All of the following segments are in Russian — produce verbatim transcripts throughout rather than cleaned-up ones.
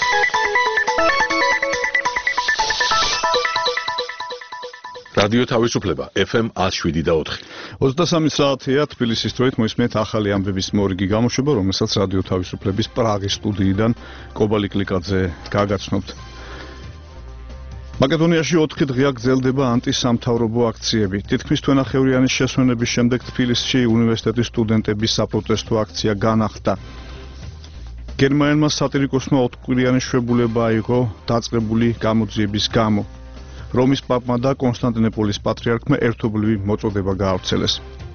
რადიო თავისუფლება ეფ ემ one oh seven და four. ოცდასამი საათია თბილისის დროით მოისმენთ ახალი ამბების მორიგი გამოშვება, რომელსაც რადიო თავისუფლების პრაღის სტუდიიდან კობალი კლიკაძე გაგაცნობთ. მაკედონიაში ოთხი დღეა გრძელდება ანტისამთავრობო აქციები. თითქმის თვენახევრიანის შესვენების შემდეგ თბილისში უნივერსიტეტის სტუდენტების საპროტესტო აქცია განახლდა. გერმანელმა სატირიკოსმა ოთხკვირიანი შვებულება აიღო დაწყებული გამოძიების გამო. რომის პაპმა და კონსტანტინოპოლის პატრიარქმა ერთობლივი მოწოდება გაავრცელეს.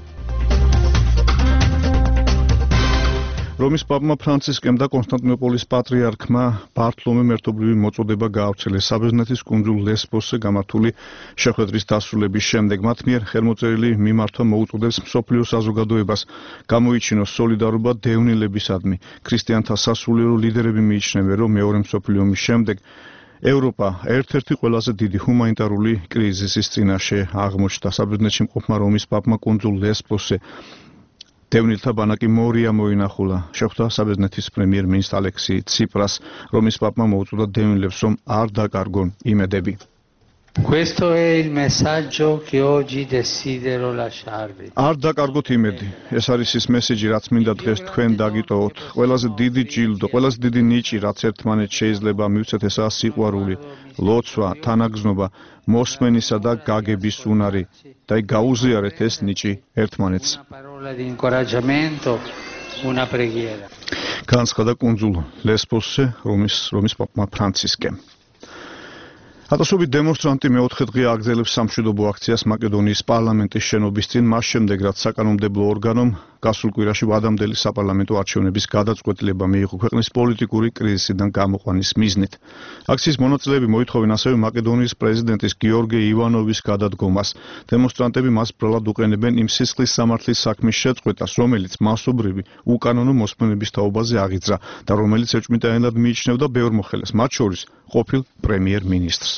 რომის პაპმა ფრანცისკემ და კონსტანტინოპოლის პატრიარქმა ბართლომემ ერთობლივი მოწოდება გაავრცელეს საბერძნეთის კუნძულ ლესბოსზე გამართული შეხვედრის დასრულების შემდეგ. მათ მიერ ხელმოწერილი მიმართვა მოუწოდებს მსოფლიო საზოგადოებას გამოიჩინოს სოლიდარობა დევნილებისადმი. ქრისტიანთა სასულიერო ლიდერები მიიჩნევენ, რომ მეორე მსოფლიო ომის შემდეგ ევროპა ერთ-ერთი ყველაზე დიდი ჰუმანიტარული კრიზისის წინაშე აღმოჩნდა. საბერძნეთში მყოფმა რომის პაპმა კუნძულ ლესბოსზე დევნილთა ბანაკი მორია მოინახულა. შეხვდა საბერძნეთის პრემიერ-მინისტრ ალექსი ციპრას. რომის პაპმა მოუწოდა დევნილებს, რომ არ დაკარგონ იმედები. Questo è il messaggio che oggi desidero lasciarvi. არ დაკარგოთ იმედი. ეს არის ის მესიჯი, რაც მინდა დღეს თქვენ დაგიტოვოთ. ყველაზე დიდი ჯილდო, ყველაზე დიდი ნიჭი, რაც ერთმანეთს შეიძლება მივცეთ, ესაა სიყვარული, ლოცვა, თანაგზნობა, მოსმენისა და გაგების უნარი. და გაუზიარეთ ეს ნიჭი ერთმანეთს. Una parola di incoraggiamento, una preghiera. განცხადა კუნძულ ლესბოსზე რომის რომის პაპმა ფრანცისკემ. ათასობით დემონსტრანტი მეოთხე დღე აგრძელებს სამშვიდობო აქციას მაკედონიის პარლამენტის შენობის წინ, მას შემდეგ რაც საკანონმდებლო ორგანომ გასულ კვირაში ვადამდელი საპარლამენტო არჩევნების გადაწყვეტილება მიიღო ქვეყნის პოლიტიკური კრიზისიდან გამოყვანის მიზნით. აქციის მონაწილეები მოითხოვენ ასევე მაკედონიის პრეზიდენტის გიორგი ივანოვის გადადგომას. დემონსტრანტები მას ბრალად უყენებენ იმ სისხლის სამართლის საქმის შეწყვეტას, რომელიც მასობრივი უკანონო მოსმენების თაობაზე აღიძრა და რომელიც ეჭვმიტანილად მიიჩნევდა ბევრ მოხელეს, მათ შორის ყოფილ პრემიერ-მინისტრს.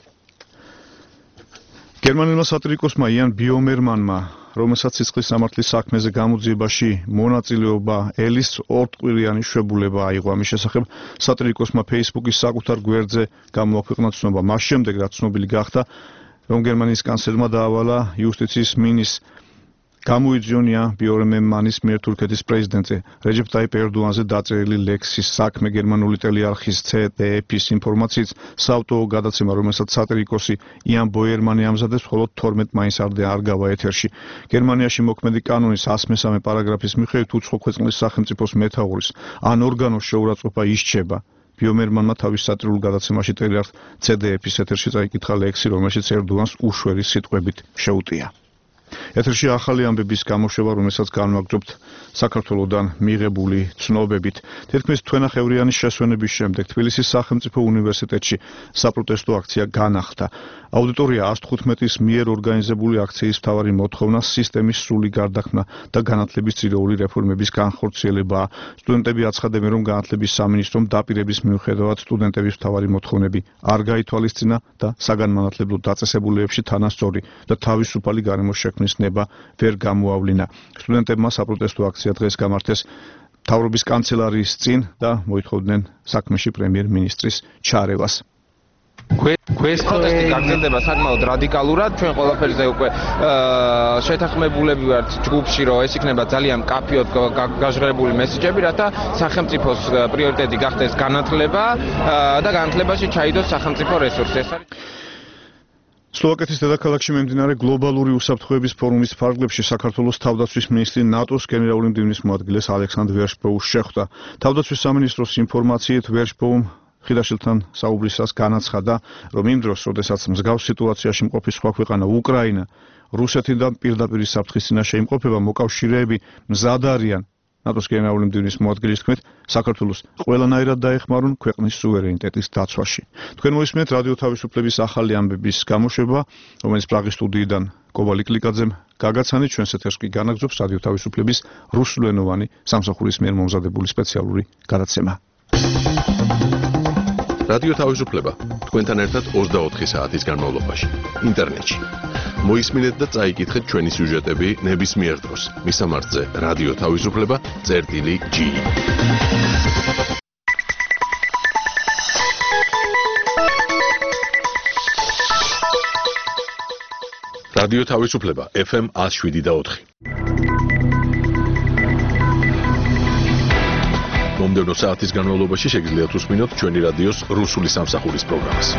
გერმანელმა სატირიკოსმა იან ბიომერმანმა, რომელსაც სისხლის სამართლის საქმეზე გამოძიებაში მონაწილეობა ელის ორკვირიანი შვებულება აიღო. ამის შესახებ სატირიკოსმა ფეისბუქის საკუთარ გვერდზე გამოაქვეყნა ცნობა, მას შემდეგ რაც ცნობილი გახდა, რომ გერმანიის კანცლერმა დაავალა იუსტიციის მინისტრს გამოიძიონია ბიომერმანის მიერ თურქეთის პრეზიდენტზე რეჯეფ ტაიპ ერდოანზე დაწერილი ლექსის საქმე. გერმანული ტელეარხის ცე დე ეფ-ის ინფორმაციით, საავტოო გადაცემა, რომელსაც სატირიკოსი იან ბოიერმანი ამზადებს, მხოლოდ თორმეტ მაისს არ გავა ეთერში. გერმანიაში მოქმედი კანონის one oh three პარაგრაფის მიხედვით უცხო ქვეყნის სახელმწიფოს მეთაურის ან ორგანოს შეურაცხყოფა ისჩება. ბიომერმანმა თავის სატირულ გადაცემაში ტელეარხ ცე დე ეფ-ის ეთერში წაიკითხა ლექსი, რომელშიც ერდოანს უშვერი სიტყვებით შეუტია. ეთერში ახალი ამბების გამოშვება, რომელსაც განვაგრძობთ საქართველოდან მიღებული ცნობებით. თითქმის თვენახევრიანის შესვენების შემდეგ თბილისის სახელმწიფო უნივერსიტეტში საპროტესტო აქცია განახლდა. აუდიტორია one oh fifteen-ის მიერ ორგანიზებული აქციის მთავარი მოთხოვნა სისტემის სრული გარდაქმნა და განათლების ძირეული რეფორმების განხორციელებაა. სტუდენტები აცხადებენ, რომ განათლების სამინისტრომ დაპირების მიუხედავად სტუდენტების მთავარი მოთხოვნები არ გაითვალისწინა და საგანმანათლებლო დაწესებულებებში თანასწორი და თავისუფალი გარემოს შექმნის ნება ვერ გამოავლინა. სტუდენტებმა საპროტესტო აქცია დღეს გამართეს მთავრობის კანცელარიის წინ და მოითხოვდნენ საქმეში პრემიერ-მინისტრის ჩარევას. პროტესტი გაგრძელდება საკმაოდ რადიკალურად. ჩვენ ყველაფერზე უკვე შეთანხმებულები ვართ ჯგუფში, რომ ეს იქნება ძალიან მკაფიოდ გაჟღერებული მესიჯები, რათა სახელმწიფოს პრიორიტეტი გახდეს განათლება და განათლებაში ჩაიდოს სახელმწიფო რესურსი. ეს არის სლოვაკეთის დედაქალაქში მიმდინარე გლობალური უსაფრთხოების ფორუმის ფარგლებში საქართველოს თავდაცვის მინისტრი ნატოს გენერალური მდივნის მოადგილეს ალექსანდრ ვერშბოუს შეხვდა. თავდაცვის სამინისტროს ინფორმაციით ვერშბოუმ ხიდაშილთან საუბრისას განაცხადა, რომ იმ დროს, როდესაც მსგავს სიტუაციაში მყოფი სხვა ქვეყანა უკრაინა რუსეთიდან პირდაპირ საფრთხის წინაშე იმყოფება, მოკავშირეები მზად არიან ნატოს გენერალური მდივნის მოადგილის თქმით, საქართველოს ყველანაირად დაეხმარონ ქვეყნის სუვერენიტეტის დაცვაში. თქვენ მოისმენთ რადიო თავისუფლების ახალი ამბების გამოშვება, რომელიც პრაღის სტუდიიდან კობალი კლიკაძემ გაგაცანით. ჩვენს ეთერს კი განაგრძობს რადიო თავისუფლების რუსულენოვანი სამსახურის მიერ მომზადებული სპეციალური გადაცემა. რადიო თავისუფლება თქვენთან ერთად ოცდაოთხი საათის განმავლობაში ინტერნეტში. მოისმინეთ და წაიკითხეთ ჩვენი სიუჟეტები ნებისმიერ დროს. მისამართზე რადიო თავისუფლება წერტილი ჯი. რადიო თავისუფლება ეფ ემ one oh seven და four. მომდევნო საათის განმავლობაში შეგიძლიათ უსმინოთ ჩვენი რადიოს რუსული სამსახურის პროგრამას.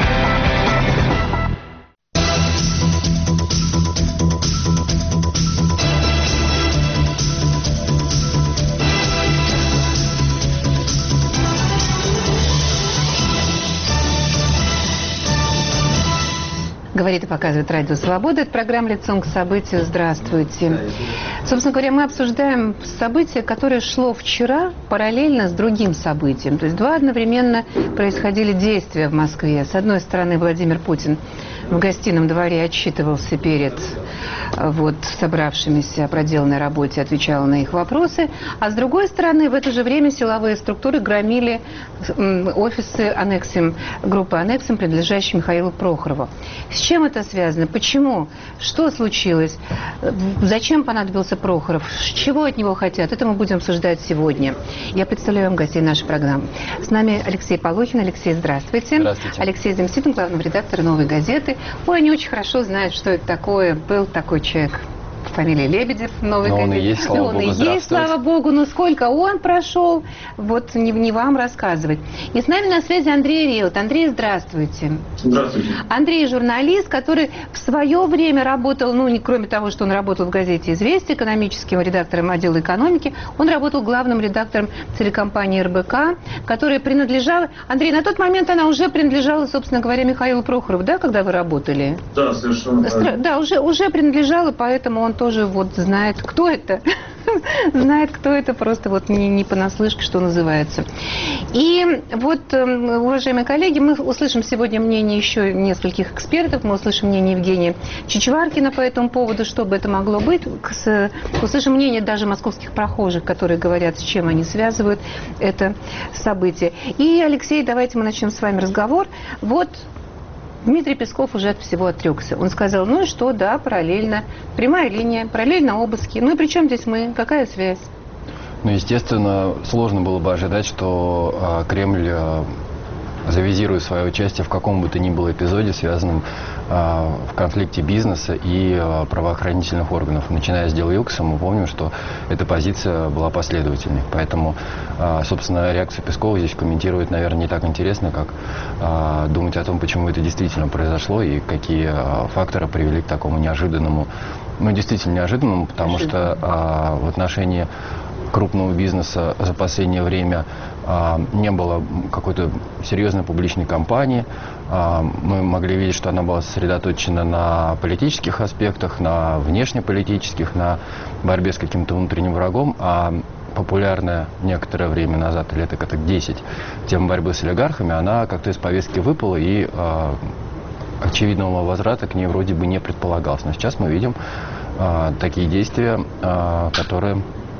Говорит и показывает Радио Свобода. Это программа «Лицом к событию». Здравствуйте. Собственно говоря, мы обсуждаем событие, которое шло вчера параллельно с другим событием. То есть два одновременно происходили действия в Москве. С одной стороны, Владимир Путин в гостином дворе отчитывался перед вот, собравшимися о проделанной работе, отвечал на их вопросы. А с другой стороны, в это же время силовые структуры громили офисы Аннексим, группы Аннексим, принадлежащей Михаилу Прохорову. С чем это связано? Почему? Что случилось? Зачем понадобился Прохоров? Чего от него хотят? Это мы будем обсуждать сегодня. Я представляю вам гостей нашей программы. С нами Алексей Полухин. Алексей, здравствуйте. Здравствуйте. Алексей Демситин, главный редактор «Новой газеты». Ой, они очень хорошо знают, что это такое. Был такой человек. Фамилия Лебедев, новый Но он газет. и есть, слава он богу, и есть, слава богу, но сколько он прошел, вот не, не вам рассказывать. И с нами на связи Андрей Реут. Андрей, здравствуйте. Здравствуйте. Андрей журналист, который в свое время работал, ну, не, кроме того, что он работал в газете «Известия», экономическим редактором отдела экономики, он работал главным редактором телекомпании эр бэ ка, которая принадлежала... Андрей, на тот момент она уже принадлежала, собственно говоря, Михаилу Прохорову, да, когда вы работали? Да, совершенно правильно. Да, уже, уже принадлежала, поэтому он тоже вот знает, кто это, знает, кто это, просто вот не, не понаслышке, что называется. И вот, уважаемые коллеги, мы услышим сегодня мнение еще нескольких экспертов, мы услышим мнение Евгения Чичваркина по этому поводу, что бы это могло быть, услышим мнение даже московских прохожих, которые говорят, с чем они связывают это событие. И, Алексей, давайте мы начнем с вами разговор. Вот Дмитрий Песков уже от всего отрекся. Он сказал, ну и что, да, параллельно, прямая линия, параллельно обыски. Ну и при чем здесь мы? Какая связь? Ну, естественно, сложно было бы ожидать, что э, Кремль э, завизирует свое участие в каком бы то ни было эпизоде, связанном э, в конфликте бизнеса и э, правоохранительных органов. Начиная с дела Юкса, мы помним, что эта позиция была последовательной. Поэтому, э, собственно, реакцию Пескова здесь комментировать, наверное, не так интересно, как э, думать о том, почему это действительно произошло и какие э, факторы привели к такому неожиданному, ну, действительно неожиданному, потому что э, в отношении крупного бизнеса за последнее время а, не было какой-то серьезной публичной кампании. А, мы могли видеть, что она была сосредоточена на политических аспектах, на внешнеполитических, на борьбе с каким-то внутренним врагом, а популярная некоторое время назад, лет так десять, тема борьбы с олигархами, она как-то из повестки выпала, и а, очевидного возврата к ней вроде бы не предполагалось. Но сейчас мы видим а, такие действия, а, которые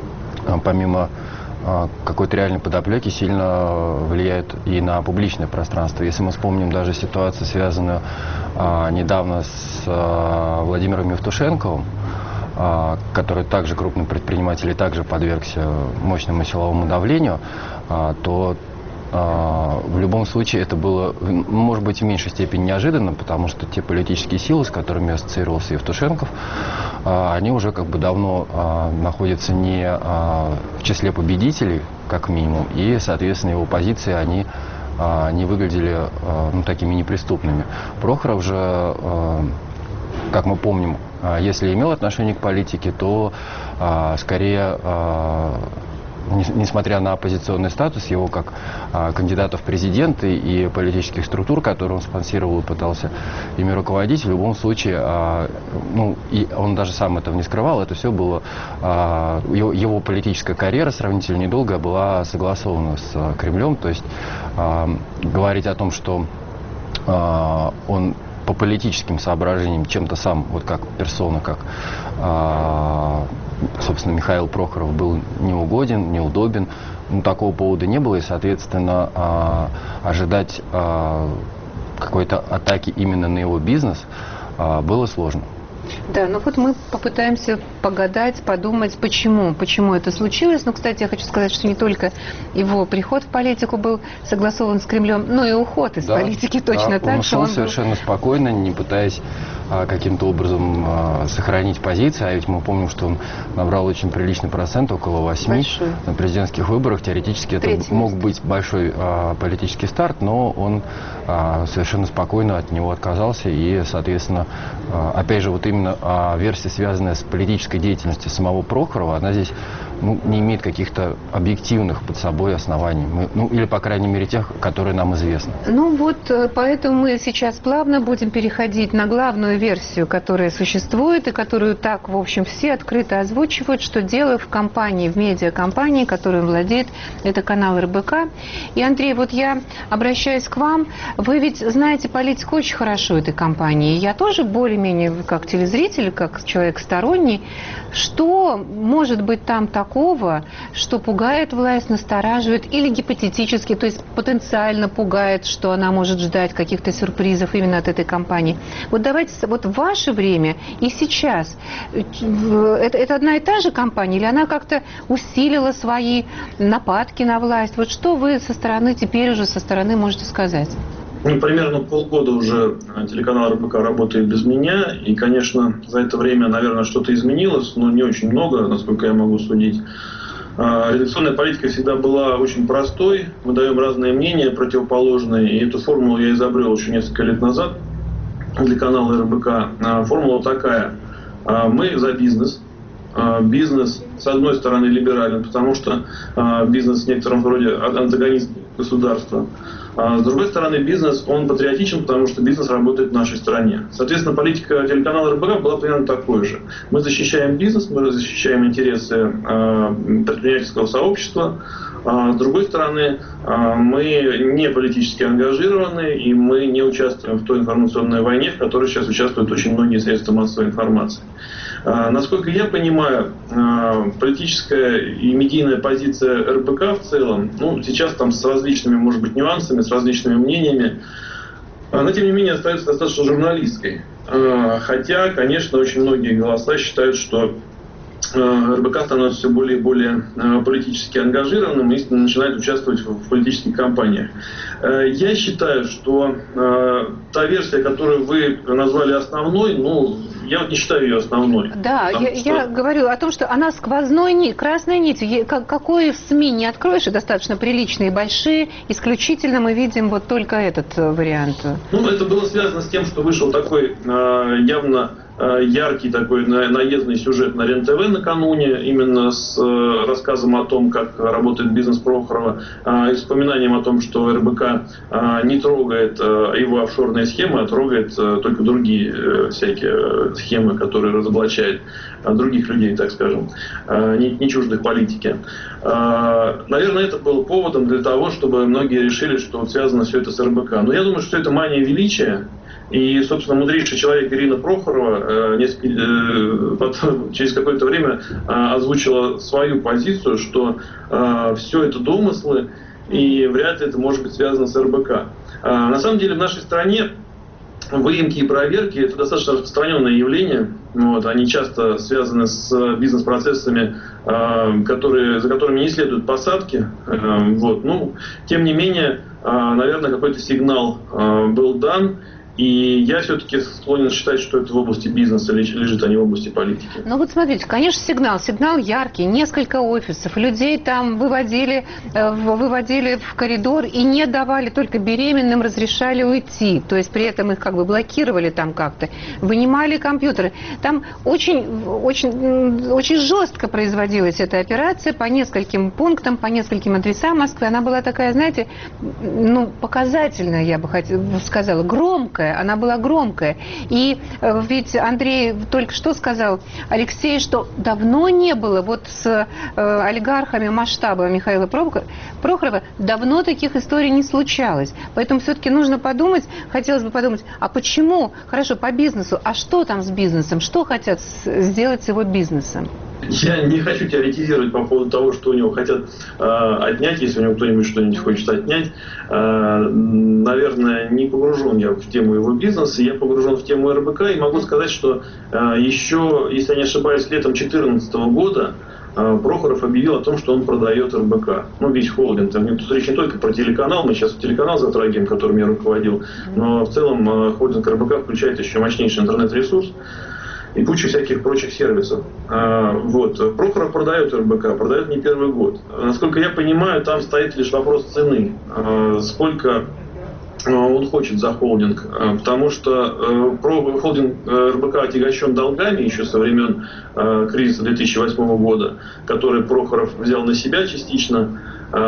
помимо какой-то реальной подоплеки сильно влияет и на публичное пространство. Если мы вспомним даже ситуацию, связанную а, недавно с а, Владимиром Евтушенковым, а, который также крупный предприниматель и также подвергся мощному силовому давлению, а, то а, в любом случае это было, может быть, в меньшей степени неожиданно, потому что те политические силы, с которыми ассоциировался Евтушенков, они уже как бы давно а, находятся не а, в числе победителей, как минимум, и, соответственно, его позиции, они а, не выглядели а, ну, такими неприступными. Прохоров же, а, как мы помним, а, если имел отношение к политике, то а, скорее... А, несмотря на оппозиционный статус его как а, кандидата в президенты и политических структур, которые он спонсировал и пытался ими руководить, в любом случае, а, ну, и он даже сам этого не скрывал, это все было, а, его, его политическая карьера сравнительно недолгая была согласована с а, Кремлем, то есть а, говорить о том, что а, он по политическим соображениям чем-то сам, вот как персона, как, а, собственно, Михаил Прохоров был неугоден, неудобен, ну, такого повода не было, и, соответственно, а, ожидать а, какой-то атаки именно на его бизнес а, было сложно. Да, ну вот мы попытаемся погадать, подумать, почему, почему это случилось. Но, кстати, я хочу сказать, что не только его приход в политику был согласован с Кремлем, но и уход из да, политики точно да, так он же. ушел Он совершенно был... спокойно, не пытаясь каким-то образом сохранить позиции, а ведь мы помним, что он набрал очень приличный процент, около восьми на президентских выборах. Теоретически это Третье мог место. быть большой политический старт, но он совершенно спокойно от него отказался, и, соответственно, опять же, вот именно версия, связанная с политической деятельностью самого Прохорова, она здесь ну, не имеет каких-то объективных под собой оснований, мы, ну или, по крайней мере, тех, которые нам известны. Ну вот, поэтому мы сейчас плавно будем переходить на главную версию, которая существует и которую так, в общем, все открыто озвучивают, что дело в компании, в медиакомпании, которой владеет, это канал эр бэ ка. И, Андрей, вот я обращаюсь к вам. Вы ведь знаете политику очень хорошо этой компании. Я тоже более-менее, как телезритель, как человек сторонний. Что может быть там такого, что пугает власть, настораживает или гипотетически, то есть потенциально пугает, что она может ждать каких-то сюрпризов именно от этой компании? Вот давайте, вот в ваше время и сейчас, это, это одна и та же компания или она как-то усилила свои нападки на власть? Вот что вы со стороны, теперь уже со стороны можете сказать? Ну, примерно полгода уже телеканал эр бэ ка работает без меня, и, конечно, за это время, наверное, что-то изменилось, но не очень много, насколько я могу судить. Редакционная политика всегда была очень простой, мы даем разные мнения, противоположные, и эту формулу я изобрел еще несколько лет назад для канала эр бэ ка. Формула такая: мы за бизнес. Бизнес, с одной стороны, либерален, потому что бизнес в некотором роде антагонист государства. А с другой стороны, бизнес, он патриотичен, потому что бизнес работает в нашей стране. Соответственно, политика телеканала эр бэ ка была примерно такой же. Мы защищаем бизнес, мы защищаем интересы э, предпринимательского сообщества. А с другой стороны, э, мы не политически ангажированы, и мы не участвуем в той информационной войне, в которой сейчас участвуют очень многие средства массовой информации. Насколько я понимаю, политическая и медийная позиция эр бэ ка в целом, ну, сейчас там с различными, может быть, нюансами, с различными мнениями, но, тем не менее, остается достаточно журналистской. Хотя, конечно, очень многие голоса считают, что эр бэ ка становится все более и более политически ангажированным и начинает участвовать в политических кампаниях. Я считаю, что та версия, которую вы назвали основной, ну, я вот не считаю ее основной. Да, я, что... я говорю о том, что она сквозной нить, красной нитью. Какой СМИ не откроешь, и достаточно приличные, большие, исключительно мы видим вот только этот вариант. Ну, это было связано с тем, что вышел такой э, явно яркий такой наездный сюжет на эр эн тэ вэ накануне, именно с э, рассказом о том, как работает бизнес Прохорова, э, и вспоминанием о том, что эр бэ ка э, не трогает э, его офшорные схемы, а трогает э, только другие э, всякие э, схемы, которые разоблачают э, других людей, так скажем, э, не, не чуждых политики. Э, наверное, это было поводом для того, чтобы многие решили, что вот связано все это с эр бэ ка. Но я думаю, что это мания величия. И, собственно, мудрейший человек Ирина Прохорова э, несколько, э, потом, через какое-то время э, озвучила свою позицию, что э, все это домыслы, и вряд ли это может быть связано с эр бэ ка. Э, на самом деле в нашей стране выемки и проверки – это достаточно распространенное явление. Вот, они часто связаны с бизнес-процессами, э, которые, за которыми не следуют посадки. Э, вот, ну, тем не менее, э, наверное, какой-то сигнал э, был дан. И я все-таки склонен считать, что это в области бизнеса лежит, а не в области политики. Ну вот смотрите, конечно, сигнал. Сигнал яркий. Несколько офисов. Людей там выводили, выводили в коридор и не давали, только беременным разрешали уйти. То есть при этом их как бы блокировали там как-то. Вынимали компьютеры. Там очень, очень, очень жестко производилась эта операция по нескольким пунктам, по нескольким адресам Москвы. Она была такая, знаете, ну, показательная, я бы хотела, сказала, громкая. Она была громкая. И ведь Андрей только что сказал, Алексей, что давно не было вот с э, олигархами масштаба Михаила Прохорова, давно таких историй не случалось. Поэтому все-таки нужно подумать, хотелось бы подумать, а почему, хорошо, по бизнесу, а что там с бизнесом, что хотят сделать с его бизнесом? Я не хочу теоретизировать по поводу того, что у него хотят э, отнять, если у него кто-нибудь что-нибудь хочет отнять. Э, наверное, не погружен я в тему его бизнеса, я погружен в тему эр бэ ка и могу сказать, что э, еще, если я не ошибаюсь, летом две тысячи четырнадцатого года Прохоров объявил о том, что он продает эр бэ ка. Ну, весь холдинг. Тут речь не только про телеканал, мы сейчас телеканал затрагиваем, которым я руководил, но в целом холдинг эр бэ ка включает еще мощнейший интернет-ресурс и кучу всяких прочих сервисов. Вот. Прохоров продает эр бэ ка, продает не первый год. Насколько я понимаю, там стоит лишь вопрос цены. Сколько он хочет за холдинг, потому что холдинг эр бэ ка отягощен долгами еще со времен кризиса две тысячи восьмого года, который Прохоров взял на себя частично.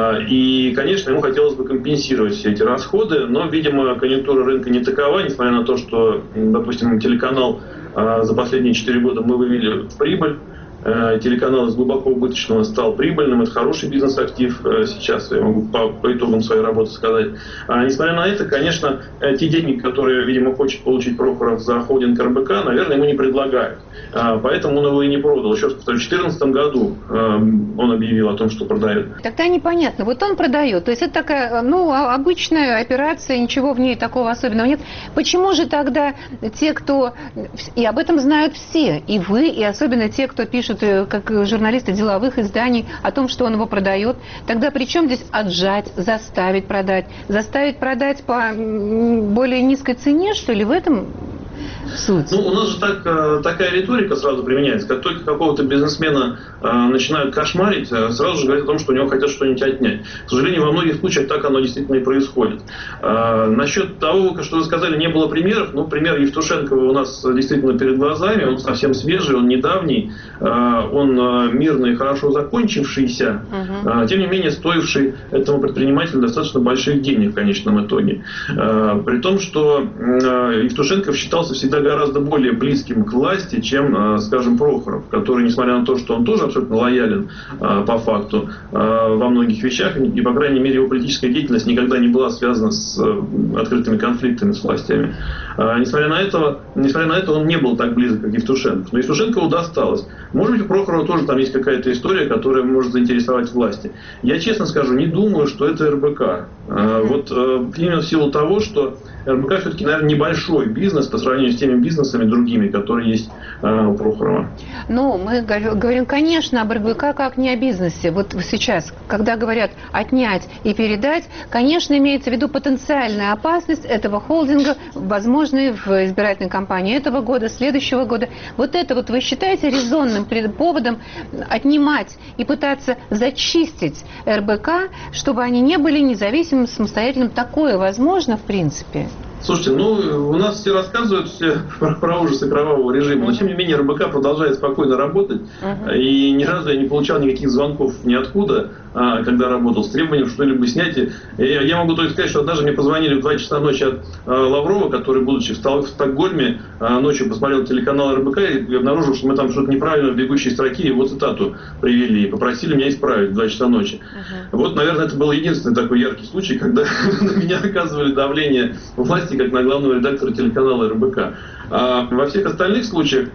И, конечно, ему хотелось бы компенсировать все эти расходы, но, видимо, конъюнктура рынка не такова, несмотря на то, что, допустим, телеканал за последние четыре года мы вывели в прибыль. Телеканал из глубоко убыточного стал прибыльным. Это хороший бизнес-актив сейчас, я могу по, по итогам своей работы сказать. А, несмотря на это, конечно, те деньги, которые, видимо, хочет получить Прохоров за холдинг эр бэ ка, наверное, ему не предлагают. А, поэтому он его и не продал. Еще раз повторю, в две тысячи четырнадцатом году а, он объявил о том, что продает. Тогда непонятно. Вот он продает. То есть это такая, ну, обычная операция, ничего в ней такого особенного нет. Почему же тогда те, кто... И об этом знают все. И вы, и особенно те, кто пишут как журналисты деловых изданий о том, что он его продает. Тогда при чем здесь отжать, заставить продать? Заставить продать по более низкой цене, что ли, в этом суть? Ну, у нас же так, такая риторика сразу применяется. Как только какого-то бизнесмена э, начинают кошмарить, сразу же говорят о том, что у него хотят что-нибудь отнять. К сожалению, во многих случаях так оно действительно и происходит. Э, насчет того, что вы сказали, не было примеров. Ну, пример Евтушенкова у нас действительно перед глазами. Он совсем свежий, он недавний. Э, он мирно и хорошо закончившийся. Uh-huh. Э, тем не менее, стоивший этому предпринимателю достаточно больших денег в конечном итоге. Э, при том, что э, Евтушенков считался всегда гораздо более близким к власти, чем, скажем, Прохоров, который, несмотря на то, что он тоже абсолютно лоялен по факту во многих вещах, и, по крайней мере, его политическая деятельность никогда не была связана с открытыми конфликтами с властями. Несмотря на это, несмотря на это он не был так близок, как Евтушенков. Но Евтушенкову досталось. Может быть, у Прохорова тоже там есть какая-то история, которая может заинтересовать власти. Я честно скажу, не думаю, что это эр бэ ка. Вот именно в силу того, что эр бэ ка все-таки, наверное, небольшой бизнес по сравнению с теми бизнесами другими, которые есть у Прохорова. Ну, мы говорим, конечно, об эр бэ ка как не о бизнесе. Вот сейчас, когда говорят отнять и передать, конечно, имеется в виду потенциальная опасность этого холдинга, возможной в избирательной кампании этого года, следующего года. Вот это вот вы считаете резонным поводом отнимать и пытаться зачистить эр бэ ка, чтобы они не были независимым, самостоятельным? Такое возможно, в принципе? Слушайте, ну, у нас все рассказывают все про, про ужасы кровавого режима, но, тем не менее, эр бэ ка продолжает спокойно работать, uh-huh. и ни разу я не получал никаких звонков ниоткуда, а, когда работал, с требованием что-либо снять. И я, я могу только сказать, что однажды мне позвонили в два часа ночи от а, Лаврова, который, будучи в, Стал, в Стокгольме, а, ночью посмотрел телеканал эр бэ ка и обнаружил, что мы там что-то неправильно в бегущей строке его цитату привели, и попросили меня исправить в два часа ночи. Uh-huh. Вот, наверное, это был единственный такой яркий случай, когда на меня оказывали давление власти, как на главного редактора телеканала эр бэ ка. А во всех остальных случаях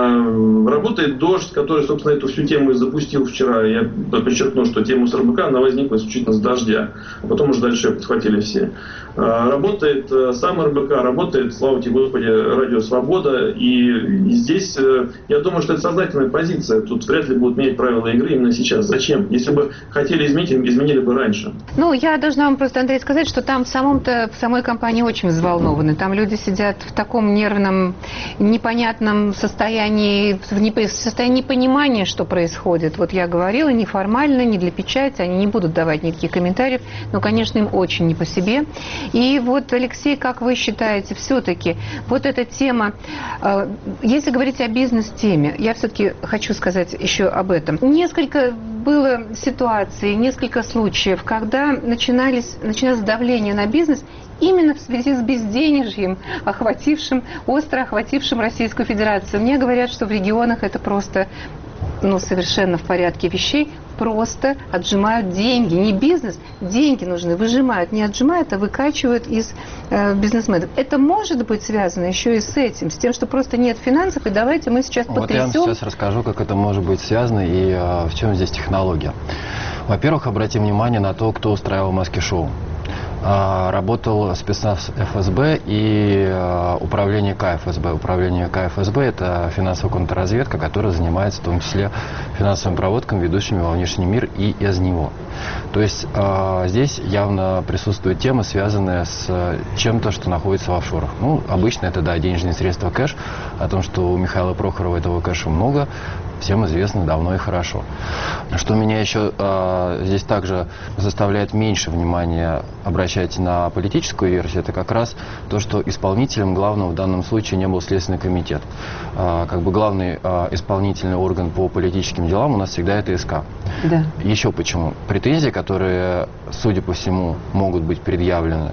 а, работает «Дождь», который, собственно, эту всю тему и запустил вчера. Я подчеркну, что тема с эр бэ ка, она возникла исключительно с «Дождя», а потом уже дальше ее подхватили все. А, работает сам эр бэ ка, работает, слава тебе Господи, Радио Свобода. И, и здесь, я думаю, что это сознательная позиция. Тут вряд ли будут менять правила игры именно сейчас. Зачем? Если бы хотели изменить, изменили бы раньше. Ну, я должна вам просто, Андрей, сказать, что там в самом-то, в самой компании очень взволнованы. Там люди сидят в таком нервном, непонятном состоянии, в, не, в состоянии непонимания, что происходит. Вот я говорила, неформально, не для печати, они не будут давать никаких комментариев, но, конечно, им очень не по себе. И вот, Алексей, как вы считаете, все-таки вот эта тема, э, если говорить о бизнес-теме, я все-таки хочу сказать еще об этом. Несколько было ситуаций, несколько случаев, когда начинались, начиналось давление на бизнес именно в связи с безденежьем, охватившим, остро охватившим Российскую Федерацию. Мне говорят, что в регионах это просто, ну, совершенно в порядке вещей, просто отжимают деньги. Не бизнес, деньги нужны, выжимают, не отжимают, а выкачивают из э, бизнесменов. Это может быть связано еще и с этим, с тем, что просто нет финансов, и давайте мы сейчас вот потрясем. Вот я вам сейчас расскажу, как это может быть связано и э, в чем здесь технология. Во-первых, обратим внимание на то, кто устраивал маски-шоу. работал спецназ эф эс бэ и управление ка эф эс бэ. Управление ка эф эс бэ – это финансовая контрразведка, которая занимается в том числе финансовыми проводками, ведущими во внешний мир и из него. То есть здесь явно присутствует тема, связанная с чем-то, что находится в офшорах. Ну, обычно это, да, денежные средства, кэш. О том, что у Михаила Прохорова этого кэша много, всем известно давно и хорошо. Что меня еще э, здесь также заставляет меньше внимания обращать на политическую версию, это как раз то, что исполнителем главного в данном случае не был Следственный комитет. Э, как бы главный э, исполнительный орган по политическим делам у нас всегда это эс ка. Да. Еще почему? Претензии, которые, судя по всему, могут быть предъявлены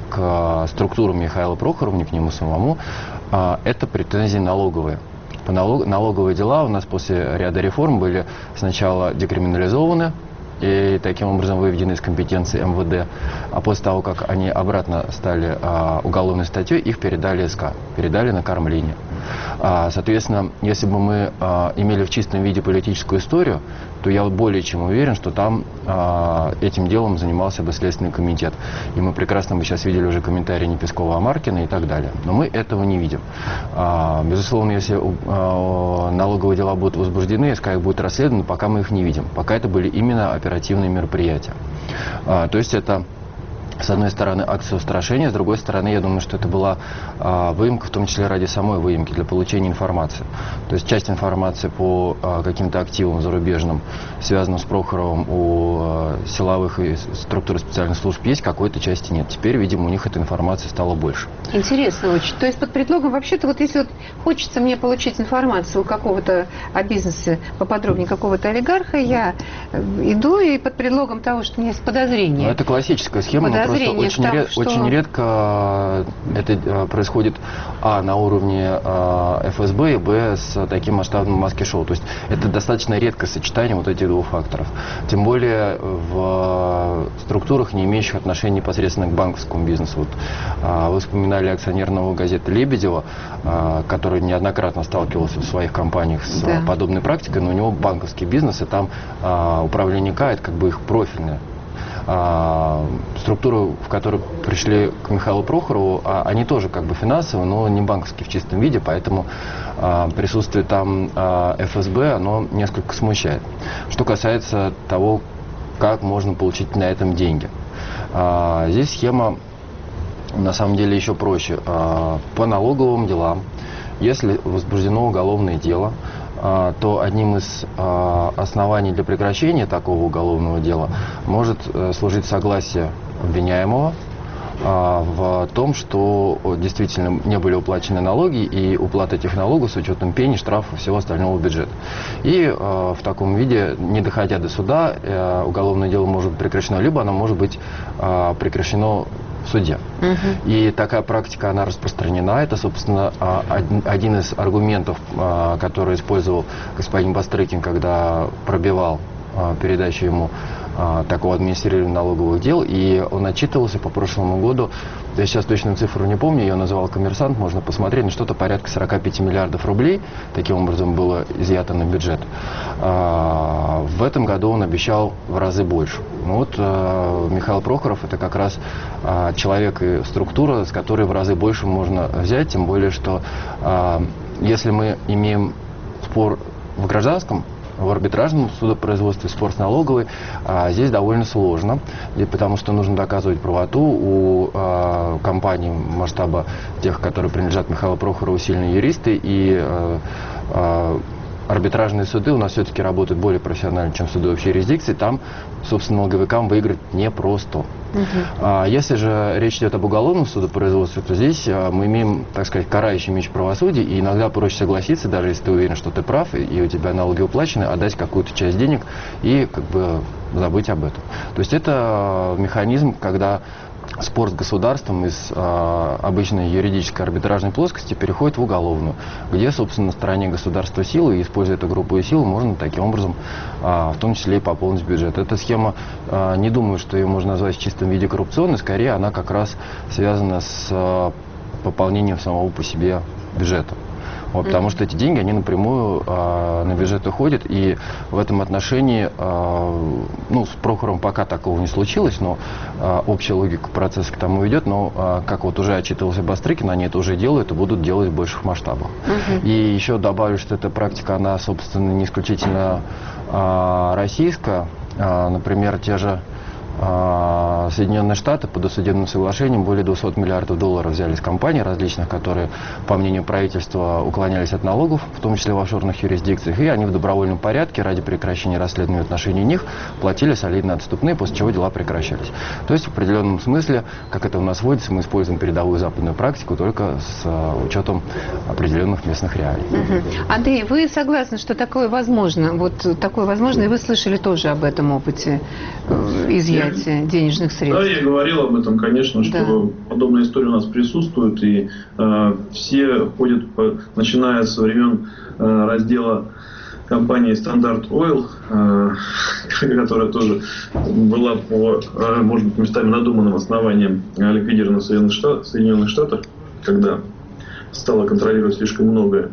к структурам Михаила Прохорова, не к нему самому, э, это претензии налоговые. По налог, налоговые дела у нас после ряда реформ были сначала декриминализованы и таким образом выведены из компетенции эм вэ дэ, а после того, как они обратно стали а, уголовной статьей, их передали эс ка, передали на кормление. А, соответственно, если бы мы а, имели в чистом виде политическую историю, то я более чем уверен, что там а, этим делом занимался бы Следственный комитет. И мы прекрасно бы сейчас видели уже комментарии не Пескова, а Маркина и так далее. Но мы этого не видим. А, безусловно, если а, налоговые дела будут возбуждены, эс ка их будет расследовано, пока мы их не видим. Пока это были именно оперативные мероприятия. А, то есть это, с одной стороны, акция устрашения, с другой стороны, я думаю, что это была а, выемка, в том числе ради самой выемки, для получения информации. То есть часть информации по а, каким-то активам зарубежным, связанным с Прохоровым, у а, силовых и структур специальных служб есть, какой-то части нет. Теперь, видимо, у них этой информации стало больше. Интересно очень. То есть под предлогом, вообще-то, вот если вот хочется мне получить информацию у какого-то о бизнесе поподробнее, какого-то олигарха, я иду и под предлогом того, что у меня есть подозрение. Но это классическая схема. Просто очень, том, ред, что... очень редко это происходит, а, на уровне а, эф эс бэ, и, б, с таким масштабным маски-шоу. То есть это достаточно редкое сочетание вот этих двух факторов. Тем более в структурах, не имеющих отношения непосредственно к банковскому бизнесу. Вот, а, вы вспоминали акционерного газеты Лебедева, а, который неоднократно сталкивался в своих компаниях с да. подобной практикой, но у него банковский бизнес, и там а, управление К, это как бы их профильное. А, структуры, в которые пришли к Михаилу Прохорову, а, они тоже как бы финансовые, но не банковские в чистом виде, поэтому а, присутствие там а, эф эс бэ, оно несколько смущает. Что касается того, как можно получить на этом деньги. А, здесь схема на самом деле еще проще. А, по налоговым делам, если возбуждено уголовное дело, то одним из оснований для прекращения такого уголовного дела может служить согласие обвиняемого в том, что действительно не были уплачены налоги и уплата этих налогов с учетом пени, штрафов и всего остального бюджета. И в таком виде, не доходя до суда, уголовное дело может быть прекращено, либо оно может быть прекращено в суде. Uh-huh. И такая практика, она распространена. Это, собственно, один из аргументов, который использовал господин Бастрыкин, когда пробивал передачу ему такого администрирования налоговых дел, и он отчитывался по прошлому году, я сейчас точную цифру не помню, ее называл «Коммерсант», можно посмотреть, но что-то порядка сорок пять миллиардов рублей, таким образом было изъято на бюджет. В этом году он обещал в разы больше. Вот Михаил Прохоров – это как раз человек и структура, с которой в разы больше можно взять, тем более, что если мы имеем спор в гражданском, в арбитражном судопроизводстве, спор с налоговой, а, здесь довольно сложно, потому что нужно доказывать правоту. У а, компаний масштаба тех, которые принадлежат Михаилу Прохорову, сильные юристы, и а, а, арбитражные суды у нас все-таки работают более профессионально, чем суды общей юрисдикции. Там, собственно, налоговикам выиграть непросто. Uh-huh. А если же речь идет об уголовном судопроизводстве, то здесь а, мы имеем, так сказать, карающий меч правосудия, и иногда проще согласиться, даже если ты уверен, что ты прав, и, и у тебя налоги уплачены, отдать какую-то часть денег и как бы забыть об этом. То есть это механизм, когда спор с государством из а, обычной юридической арбитражной плоскости переходит в уголовную, где, собственно, на стороне государства силы, и используя эту группу сил, можно таким образом, а, в том числе и пополнить бюджет. Эта схема, а, не думаю, что ее можно назвать в чистом виде коррупционной, скорее она как раз связана с а, пополнением самого по себе бюджета. Вот, потому что эти деньги, они напрямую э, на бюджет уходят, и в этом отношении, э, ну, с Прохором пока такого не случилось, но э, общая логика процесса к тому идет, но, э, как вот уже отчитывался Бастрыкин, они это уже делают и будут делать в больших масштабах. Uh-huh. И еще добавлю, что эта практика, она, собственно, не исключительно э, российская, э, например, те же Соединенные Штаты по досудебным соглашениям более двухсот миллиардов долларов взяли с компаний различных, которые, по мнению правительства, уклонялись от налогов, в том числе в офшорных юрисдикциях, и они в добровольном порядке ради прекращения расследования в отношении них платили солидные отступные, после чего дела прекращались. То есть в определенном смысле, как это у нас водится, мы используем передовую западную практику только с учетом определенных местных реалий. Угу. Андрей, вы согласны, что такое возможно? Вот такое возможно, и вы слышали тоже об этом опыте изъятия денежных средств? Да, я говорил об этом, конечно, что да. подобная история у нас присутствует, и э, все ходят, по, начиная со времен э, раздела компании Standard Oil, э, которая тоже была по, э, может быть, местами надуманным основанием ликвидирована в Соединенных Штатах, Соединенных Штатах, когда стала контролировать слишком многое.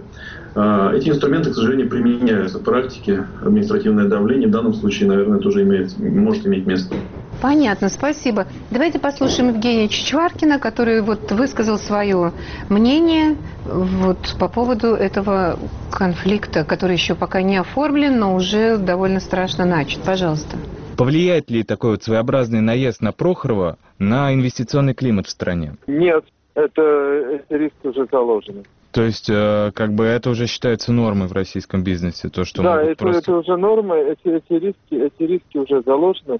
Э, эти инструменты, к сожалению, применяются в практике. Административное давление в данном случае, наверное, тоже имеет, может иметь место. Понятно, спасибо. Давайте послушаем Евгения Чичваркина, который вот высказал свое мнение вот по поводу этого конфликта, который еще пока не оформлен, но уже довольно страшно начат. Пожалуйста. Повлияет ли такой вот своеобразный наезд на Прохорова на инвестиционный климат в стране? Нет, это, это риск уже заложен. То есть, э, как бы это уже считается нормой в российском бизнесе, то, что да, это, просто... это уже норма, эти, эти риски, эти риски уже заложены.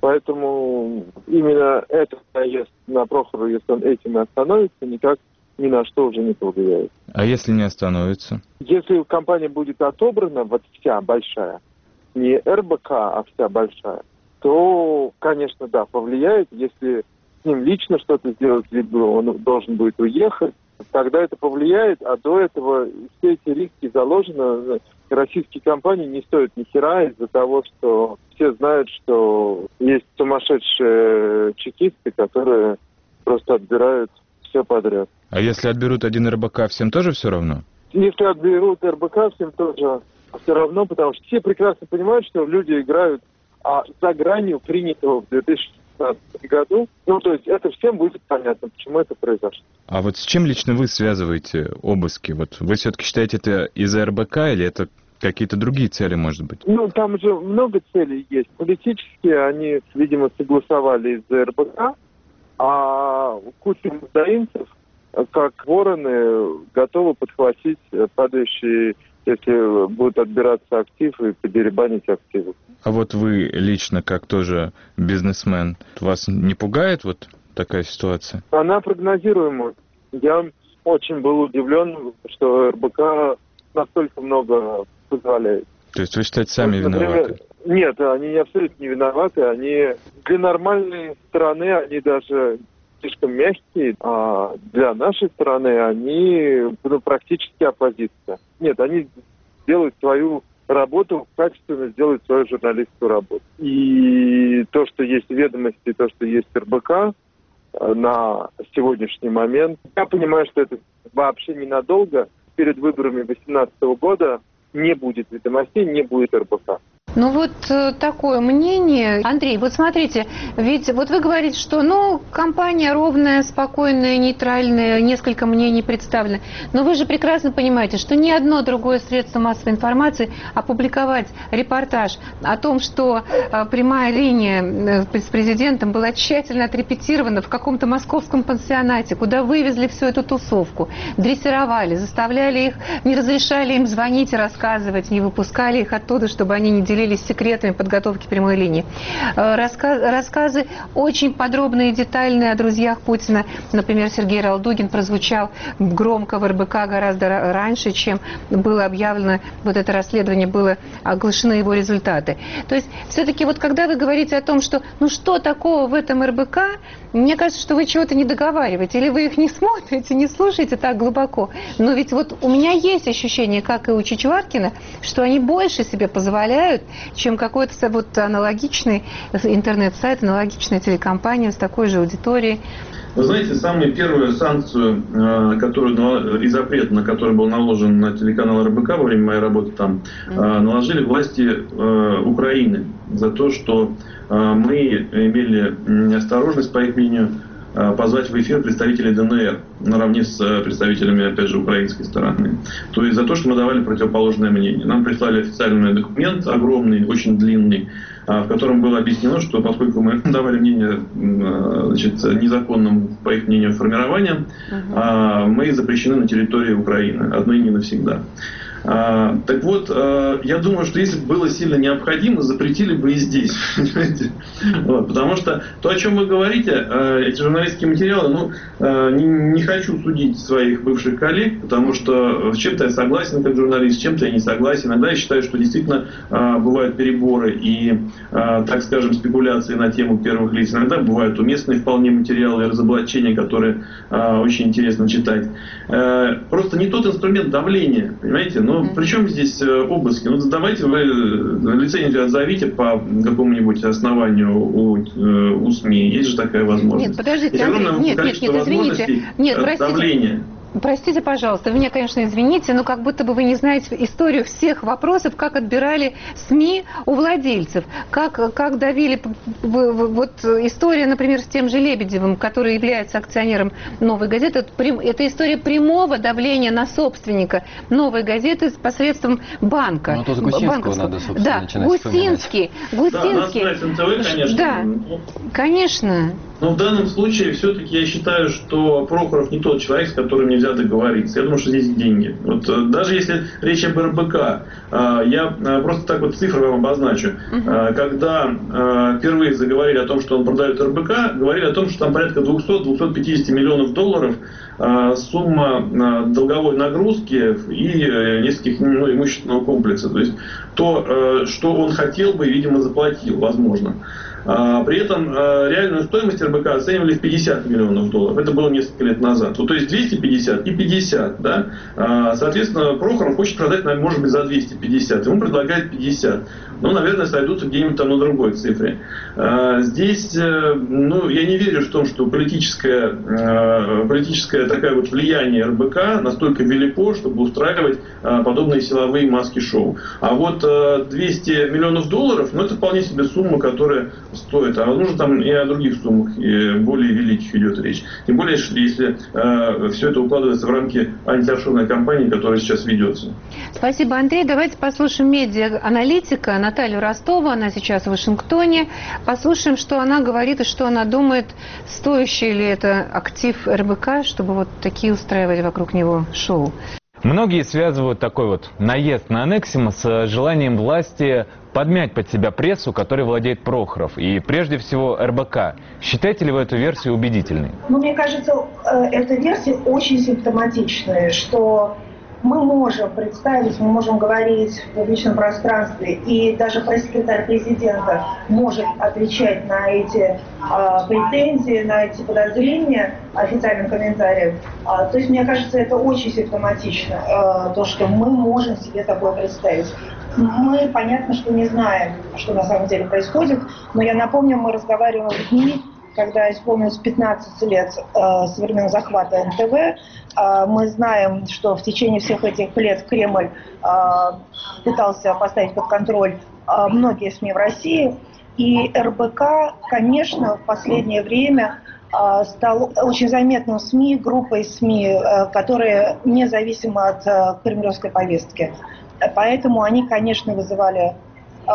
Поэтому именно этот наезд на Прохорова, если он этим и остановится, никак ни на что уже не повлияет. А если не остановится? Если компания будет отобрана, вот вся большая, не эр бэ ка, а вся большая, то, конечно, да, повлияет. Если с ним лично что-то сделать, либо он должен будет уехать, тогда это повлияет, а до этого все эти риски заложены. Российские компании не стоят ни хера из-за того, что все знают, что есть сумасшедшие чекисты, которые просто отбирают все подряд. А если отберут один эр бэ ка, всем тоже все равно? Если отберут эр бэ ка, всем тоже все равно, потому что все прекрасно понимают, что люди играют а за гранью принятого в две тысячи шестнадцатом году. Ну, то есть это всем будет понятно, почему это произошло. А вот с чем лично вы связываете обыски? Вот вы все-таки считаете это из-за эр бэ ка или это какие-то другие цели, может быть? Ну, там же много целей есть. Политические они, видимо, согласовали из-за эр бэ ка, а куча мздоимцев, как вороны, готовы подхватить падающие, если будут отбираться активы и подеребанить активы. А вот вы лично, как тоже бизнесмен, вас не пугает вот такая ситуация? Она прогнозируема. Я очень был удивлен, что эр бэ ка настолько много позволяет. То есть вы считаете, сами вот, например, виноваты? Нет, они абсолютно не виноваты. Они для нормальной страны они даже слишком мягкие, а для нашей страны они ну, практически оппозиция. Нет, они делают свою работу, качественно сделают свою журналистскую работу. И то, что есть ведомости, то, что есть эр бэ ка на сегодняшний момент, я понимаю, что это вообще ненадолго. Перед выборами две тысячи восемнадцатого года не будет ведомостей, не будет эр бэ ка. Ну вот э, такое мнение. Андрей, вот смотрите, ведь вот вы говорите, что ну компания ровная, спокойная, нейтральная, несколько мнений представлены. Но вы же прекрасно понимаете, что ни одно другое средство массовой информации опубликовать репортаж о том, что э, прямая линия э, с президентом была тщательно отрепетирована в каком-то московском пансионате, куда вывезли всю эту тусовку, дрессировали, заставляли их, не разрешали им звонить и рассказывать, не выпускали их оттуда, чтобы они не делились секретами подготовки прямой линии. Рассказ, рассказы очень подробные и детальные о друзьях Путина. Например, Сергей Ралдугин прозвучал громко в эр бэ ка гораздо раньше, чем было объявлено вот это расследование, было оглашены его результаты. То есть все-таки вот когда вы говорите о том, что ну что такого в этом эр бэ ка, мне кажется, что вы чего-то не договариваете, или вы их не смотрите, не слушаете так глубоко. Но ведь вот у меня есть ощущение, как и у Чичваркина, что они больше себе позволяют, чем какой-то вот аналогичный интернет-сайт, аналогичная телекомпания с такой же аудиторией. Вы знаете, самую первую санкцию, которую, и запрет, на который был наложен на телеканал эр бэ ка во время моей работы там, наложили власти Украины за то, что мы имели неосторожность, по их мнению, позвать в эфир представителей дэ эн эр наравне с представителями, опять же, украинской стороны. То есть за то, что мы давали противоположное мнение. Нам прислали официальный документ, огромный, очень длинный, в котором было объяснено, что поскольку мы давали мнение, значит, незаконным, по их мнению, формированием, uh-huh. мы запрещены на территории Украины, отныне и навсегда. А, так вот, а, я думаю, что если бы было сильно необходимо, запретили бы и здесь, понимаете? Вот, потому что то, о чем вы говорите, а, эти журналистские материалы, ну, а, не, не хочу судить своих бывших коллег, потому что с чем-то я согласен как журналист, с чем-то я не согласен. Иногда я считаю, что действительно а, бывают переборы и, а, так скажем, спекуляции на тему первых лиц. Иногда бывают уместные вполне материалы и разоблачения, которые а, очень интересно читать. А, просто не тот инструмент давления, понимаете? Ну, при чем здесь обыски? Ну, давайте вы лицензию отзовите по какому-нибудь основанию у, у СМИ. Есть же такая возможность. Нет, подождите, Андрей, нет, нет, нет, извините. Нет, простите. Давления. Простите, пожалуйста, вы меня, конечно, извините, но как будто бы вы не знаете историю всех вопросов, как отбирали СМИ у владельцев, как, как давили, вот история, например, с тем же Лебедевым, который является акционером «Новой газеты», это история прямого давления на собственника «Новой газеты» посредством банка. Ну, то с Гусинского надо, собственно, да, начинать Гусинский, Гусинский. Да, эн тэ вэ, конечно. Да, конечно. Но в данном случае все-таки я считаю, что Прохоров не тот человек, с которым нельзя договориться. Я думаю, что здесь деньги. Вот, даже если речь об эр бэ ка, я просто так вот цифры вам обозначу. Uh-huh. Когда впервые заговорили о том, что он продает эр бэ ка, говорили о том, что там порядка двести-двести пятьдесят миллионов долларов сумма долговой нагрузки и нескольких, ну, имущественного комплекса. То есть то, что он хотел бы, видимо, заплатил, возможно. При этом реальную стоимость эр бэ ка оценивали в пятьдесят миллионов долларов. Это было несколько лет назад. Вот, то есть двести пятьдесят и пятьдесят. Да? Соответственно, Прохоров хочет продать, может быть, за двести пятьдесят. Ему предлагают пятьдесят. Ну, наверное, сойдутся где-нибудь там на другой цифре. Здесь, ну, я не верю в том, что политическое, политическое такое вот влияние эр бэ ка настолько велико, чтобы устраивать подобные силовые маски-шоу. А вот двести миллионов долларов, ну, это вполне себе сумма, которая стоит. А возможно, там и о других суммах более великих идет речь. Тем более, если э, все это укладывается в рамки антиофшорной кампании, которая сейчас ведется. Спасибо, Андрей. Давайте послушаем медиа-аналитика Наталью Ростову. Она сейчас в Вашингтоне. Послушаем, что она говорит и что она думает, стоящий ли это актив эр бэ ка, чтобы вот такие устраивать вокруг него шоу. Многие связывают такой вот наезд на Анексима с желанием власти подмять под себя прессу, которой владеет Прохоров, и прежде всего эр бэ ка. Считаете ли вы эту версию убедительной? Ну, мне кажется, эта версия очень симптоматичная, что мы можем представить, мы можем говорить в публичном пространстве, и даже пресс-секретарь президента может отвечать на эти э, претензии, на эти подозрения официальным комментарием. А, то есть, мне кажется, это очень симптоматично, э, то, что мы можем себе такое представить. Мы, понятно, что не знаем, что на самом деле происходит, но я напомню, мы разговаривали в дни, когда исполнилось пятнадцать лет э, со времен захвата эн тэ вэ. Э, мы знаем, что в течение всех этих лет Кремль э, пытался поставить под контроль э, многие СМИ в России. И эр бэ ка, конечно, в последнее время э, стал очень заметным СМИ, группой СМИ, э, которые независимы от э, кремлевской повестки. Поэтому они, конечно, вызывали э,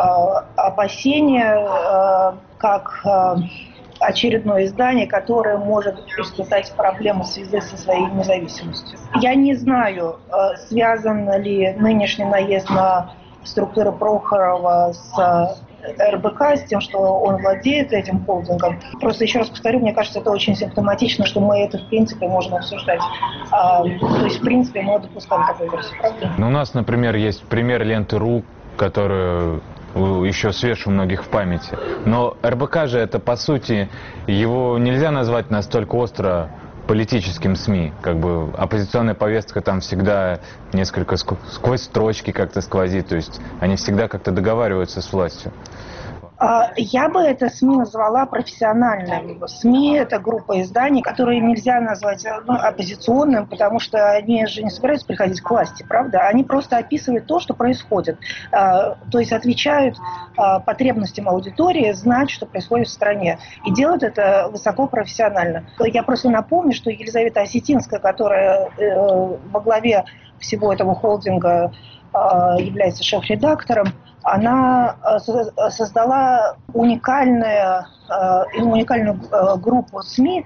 опасения, э, как э, очередное издание, которое может испытать проблемы в связи со своей независимостью. Я не знаю, э, связан ли нынешний наезд на структуры Прохорова с эр бэ ка, с тем, что он владеет этим холдингом. Просто еще раз повторю, мне кажется, это очень симптоматично, что мы это, в принципе, можем обсуждать. А, то есть, в принципе, мы допускаем такую версию, правда? Ну, у нас, например, есть пример ленты РУ, которую еще свеж у многих в памяти. Но эр бэ ка же это, по сути, его нельзя назвать настолько остро политическим СМИ? Как бы оппозиционная повестка там всегда несколько сквозь строчки как-то сквозит, то есть они всегда как-то договариваются с властью. Я бы это СМИ назвала профессиональным. СМИ – это группа изданий, которые нельзя назвать ну, оппозиционным, потому что они же не собираются приходить к власти, правда? Они просто описывают то, что происходит. То есть отвечают потребностям аудитории знать, что происходит в стране. И делают это высокопрофессионально. Я просто напомню, что Елизавета Осетинская, которая во главе всего этого холдинга является шеф-редактором, она создала уникальную, уникальную группу СМИ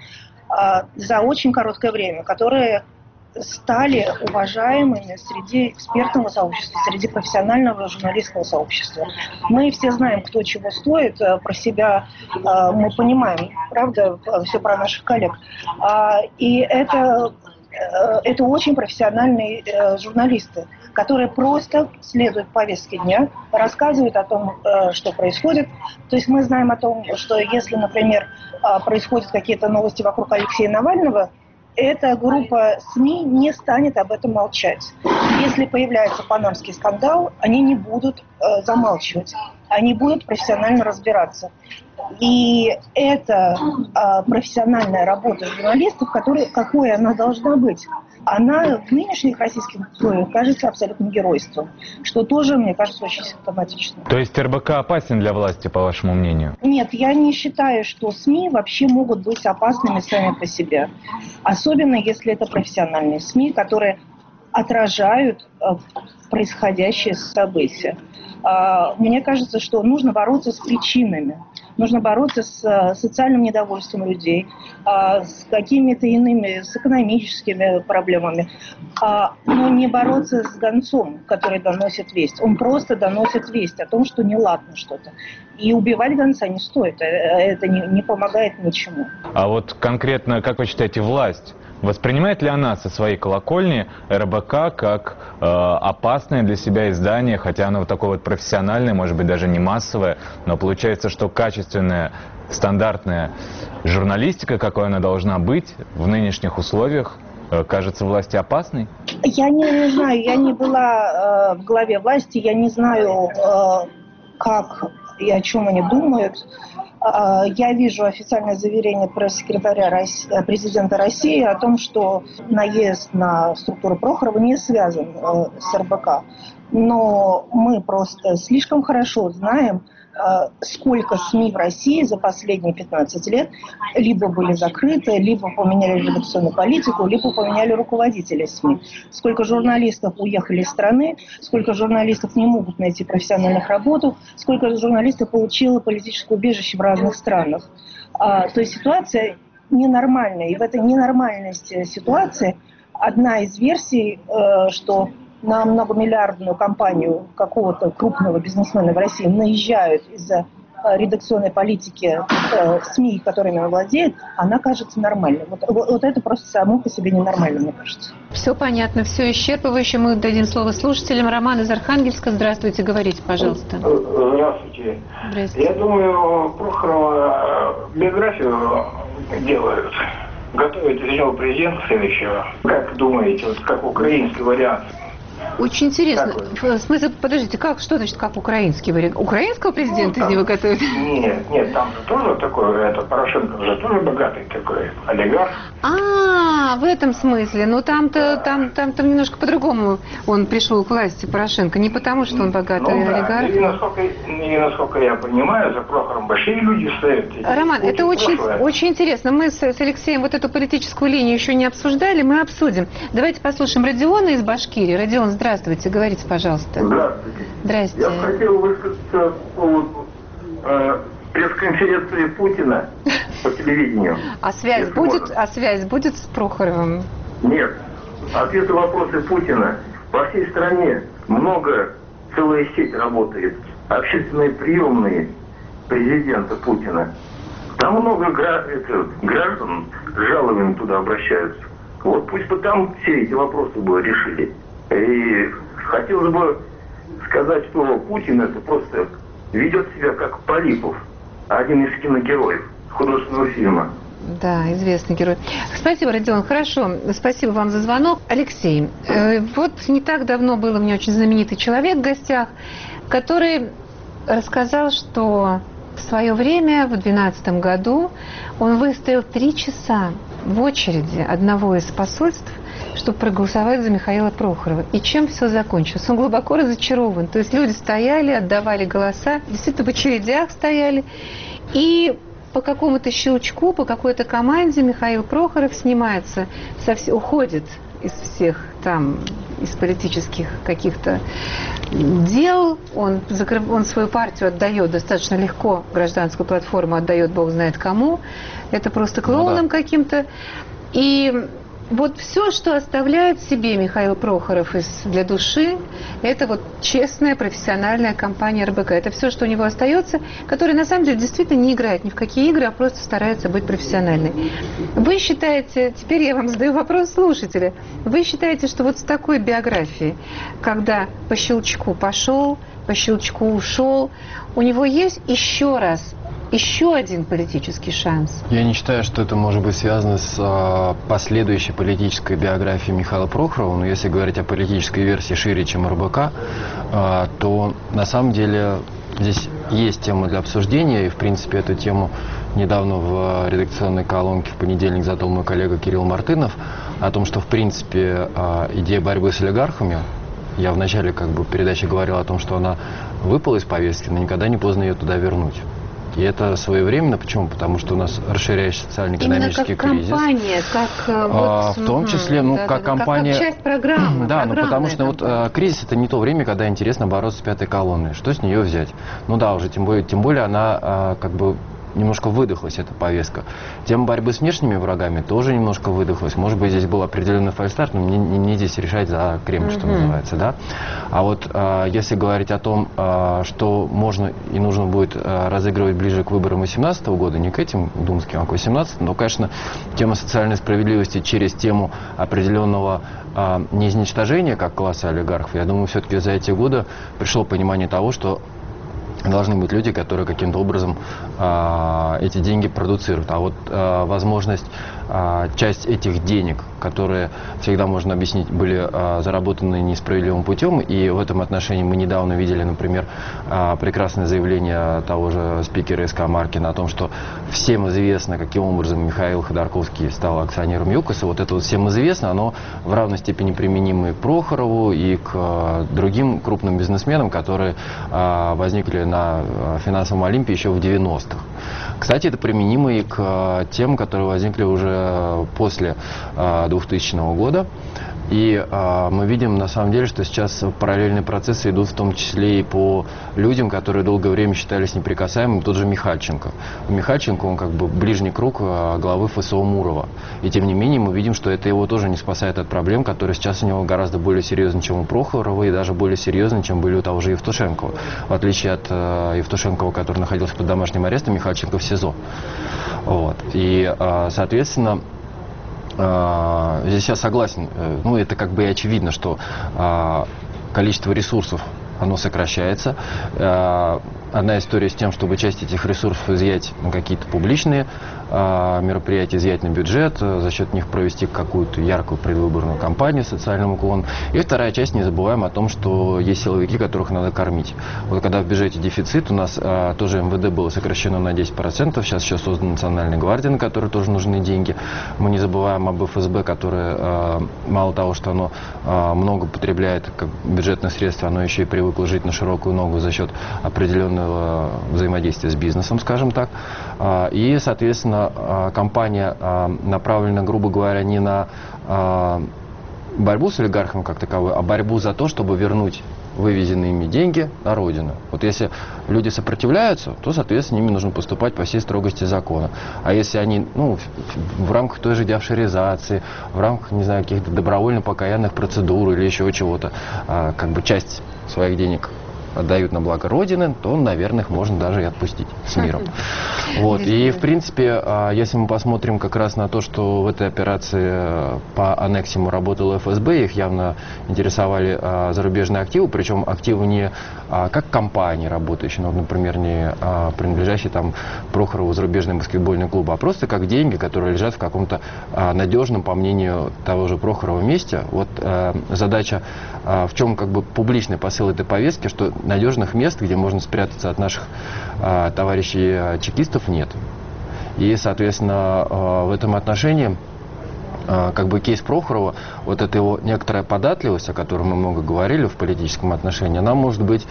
за очень короткое время, которые стали уважаемыми среди экспертного сообщества, среди профессионального журналистского сообщества. Мы все знаем, кто чего стоит, про себя мы понимаем, правда, все про наших коллег. И это, это очень профессиональные журналисты, которые просто следуют повестке дня, рассказывают о том, что происходит. То есть мы знаем о том, что если, например, происходят какие-то новости вокруг Алексея Навального, эта группа СМИ не станет об этом молчать. Если появляется панамский скандал, они не будут замалчивать, они будут профессионально разбираться. И это профессиональная работа журналистов, которая, какой она должна быть. Она в нынешних российских условиях кажется абсолютным геройством, что тоже, мне кажется, очень симптоматично. То есть РБК опасен для власти, по вашему мнению? Нет, я не считаю, что СМИ вообще могут быть опасными сами по себе. Особенно, если это профессиональные СМИ, которые отражают происходящие события. Мне кажется, что нужно бороться с причинами. Нужно бороться с социальным недовольством людей, с какими-то иными, с экономическими проблемами, но не бороться с гонцом, который доносит весть. Он просто доносит весть о том, что неладно что-то. И убивать гонца не стоит, это не, не помогает ничему. А вот конкретно, как вы считаете, власть воспринимает ли она со своей колокольни РБК как э, опасное для себя издание, хотя оно вот такое вот профессиональное, может быть, даже не массовое, но получается, что качественная, стандартная журналистика, какой она должна быть в нынешних условиях, э, кажется власти опасной? Я не, не знаю, я не была э, в главе власти, я не знаю, э, как и о чем они думают. Я вижу официальное заверение пресс-секретаря России, президента России о том, что наезд на структуру Прохорова не связан с РБК. Но мы просто слишком хорошо знаем, сколько СМИ в России за последние пятнадцать лет либо были закрыты, либо поменяли редакционную политику, либо поменяли руководителей СМИ. Сколько журналистов уехали из страны, сколько журналистов не могут найти профессиональных работу, сколько журналистов получило политическое убежище в разных странах. А, то есть ситуация ненормальная. И в этой ненормальности ситуации одна из версий, э, что на многомиллиардную компанию какого-то крупного бизнесмена в России наезжают из-за редакционной политики э, СМИ, которыми он владеет, она кажется нормальной. Вот, вот это просто само по себе ненормально, мне кажется. Все понятно, все исчерпывающе. Мы дадим слово слушателям. Роман из Архангельска. Здравствуйте, говорите, пожалуйста. Здравствуйте. Здравствуйте. Я думаю, Прохорова биографию делают. Готовят из него президента следующего. Как думаете, вот как украинский вариант? Очень интересно. В смысле, подождите, как, что значит, как украинский вариант? Украинского президента ну, из него готовят? Нет, нет, там же тоже такой, это Порошенко же тоже богатый такой олигарх. А, в этом смысле. Ну там-то, там, там, там немножко по-другому он пришел к власти, Порошенко. Не потому, что он богатый ну, да. олигарх. И насколько, и насколько я понимаю, за Прохором большие люди стоят. Роман, это очень, очень интересно. Мы с, с Алексеем вот эту политическую линию еще не обсуждали, мы обсудим. Давайте послушаем Родиона из Башкирии. Родион, здравствуйте, говорите, пожалуйста. Здравствуйте. Здравствуйте. Я хотел высказаться по поводу э, пресс-конференции Путина по телевидению. А связь будет, а связь будет с Прохоровым? Нет. Ответы на вопросы Путина. По всей стране много, целая сеть работает. Общественные приемные президента Путина. Там много граждан с жалобами туда обращаются. Вот пусть бы там все эти вопросы бы решили. И хотелось бы сказать, что Путин это просто ведет себя как Полипов, один из киногероев художественного фильма. Да, известный герой. Спасибо, Родион. Хорошо, спасибо вам за звонок. Алексей, э, вот не так давно был у меня очень знаменитый человек в гостях, который рассказал, что в свое время, в две тысячи двенадцатом году, он выстоял три часа в очереди одного из посольств, чтобы проголосовать за Михаила Прохорова. И чем все закончилось? Он глубоко разочарован. То есть люди стояли, отдавали голоса, действительно в очередях стояли. И по какому-то щелчку, по какой-то команде Михаил Прохоров снимается, совсем, уходит из всех там, из политических каких-то дел. Он, закрыв... он свою партию отдает достаточно легко, гражданскую платформу отдает бог знает кому. Это просто клоуном ну, да. каким-то. И вот все, что оставляет себе Михаил Прохоров из, для души, это вот честная профессиональная компания эр бэ ка. Это все, что у него остается, который на самом деле действительно не играет ни в какие игры, а просто старается быть профессиональной. Вы считаете, теперь я вам задаю вопрос слушателя, вы считаете, что вот с такой биографией, когда по щелчку пошел, по щелчку ушел, у него есть еще раз еще один политический шанс? Я не считаю, что это может быть связано с а, последующей политической биографией Михаила Прохорова, но если говорить о политической версии шире, чем эр бэ ка, а, то на самом деле здесь есть тема для обсуждения, и в принципе эту тему недавно в редакционной колонке в понедельник задал мой коллега Кирилл Мартынов, о том, что в принципе а, идея борьбы с олигархами, я в начале как бы передачи говорил о том, что она выпала из повестки, но никогда не поздно ее туда вернуть. И это своевременно. Почему? Потому что у нас расширяющийся социально-экономический как кризис. Компания, как, а, вот, в том числе, ну, да, как да, компания... Как, как часть программы. Да, ну потому что вот, а, кризис это не то время, когда интересно бороться с пятой колонной. Что с нее взять? Ну да, уже тем более, тем более она а, как бы немножко выдохлась, эта повестка. Тема борьбы с внешними врагами тоже немножко выдохлась. Может быть, здесь был определенный фальстарт, но мне не, не здесь решать за Кремль, mm-hmm. что называется, да. А вот а, если говорить о том, а, что можно и нужно будет а, разыгрывать ближе к выборам две тысячи восемнадцатого года, не к этим думским, а к две тысячи восемнадцатому, но, конечно, тема социальной справедливости через тему определенного а, неизничтожения как класса олигархов, я думаю, все-таки за эти годы пришло понимание того, что должны быть люди, которые каким-то образом а, эти деньги продуцируют. А вот а, возможность а, часть этих денег, которые всегда можно объяснить, были а, заработаны несправедливым путем, и в этом отношении мы недавно видели, например, а, прекрасное заявление того же спикера эс ка Маркина о том, что всем известно, каким образом Михаил Ходорковский стал акционером ЮКОСа. Вот это вот всем известно, оно в равной степени применимо и к Прохорову, и к а, другим крупным бизнесменам, которые а, возникли на финансовом Олимпе еще в девяностых. Кстати, это применимо и к тем, которые возникли уже после двухтысячного года. И а, мы видим, на самом деле, что сейчас параллельные процессы идут в том числе и по людям, которые долгое время считались неприкасаемыми, тот же Михальченко. У Михальченко, он как бы ближний круг а, главы эф эс о Мурова. И тем не менее мы видим, что это его тоже не спасает от проблем, которые сейчас у него гораздо более серьезны, чем у Прохорова, и даже более серьезны, чем были у того же Евтушенкова. В отличие от а, Евтушенкова, который находился под домашним арестом, Михальченко в СИЗО. Вот. И, а, соответственно, здесь я согласен, ну это как бы и очевидно, что а, количество ресурсов, оно сокращается. А, одна история с тем, чтобы часть этих ресурсов изъять на какие-то публичные а, мероприятия, изъять на бюджет, а, за счет них провести какую-то яркую предвыборную кампанию с социальным уклоном. И вторая часть, не забываем о том, что есть силовики, которых надо кормить. Вот когда в бюджете дефицит, у нас а, тоже эм вэ дэ было сокращено на десять процентов, сейчас еще создана Национальная гвардия, на которой тоже нужны деньги. Мы не забываем об эф эс бэ, которое а, мало того, что оно а, много потребляет как бюджетных средств, оно еще и привыкло жить на широкую ногу за счет определенного взаимодействия с бизнесом, скажем так. А, и, соответственно, а, компания а, направлена, грубо говоря, не на а, борьбу с олигархом как таковой, а борьбу за то, чтобы вернуть вывезенные ими деньги на родину. Вот если люди сопротивляются, то, соответственно, ими нужно поступать по всей строгости закона. А если они, ну, в рамках той же деофшоризации, в рамках, не знаю, каких-то добровольно-покаянных процедур или еще чего-то, а, как бы часть своих денег отдают на благо Родины, то, наверное, их можно даже и отпустить с миром. Вот. И, в принципе, если мы посмотрим как раз на то, что в этой операции по аннексиму работал эф эс бэ, их явно интересовали зарубежные активы, причем активы не как компании работающие, ну, например, не принадлежащие там Прохорову зарубежный баскетбольный клуб, а просто как деньги, которые лежат в каком-то надежном, по мнению того же Прохорова, месте. Вот задача, в чем как бы публичный посыл этой повестки, что надежных мест, где можно спрятаться от наших а, товарищей а, чекистов, нет. И, соответственно, а, в этом отношении а, как бы кейс Прохорова, вот эта его некоторая податливость, о которой мы много говорили в политическом отношении, она может быть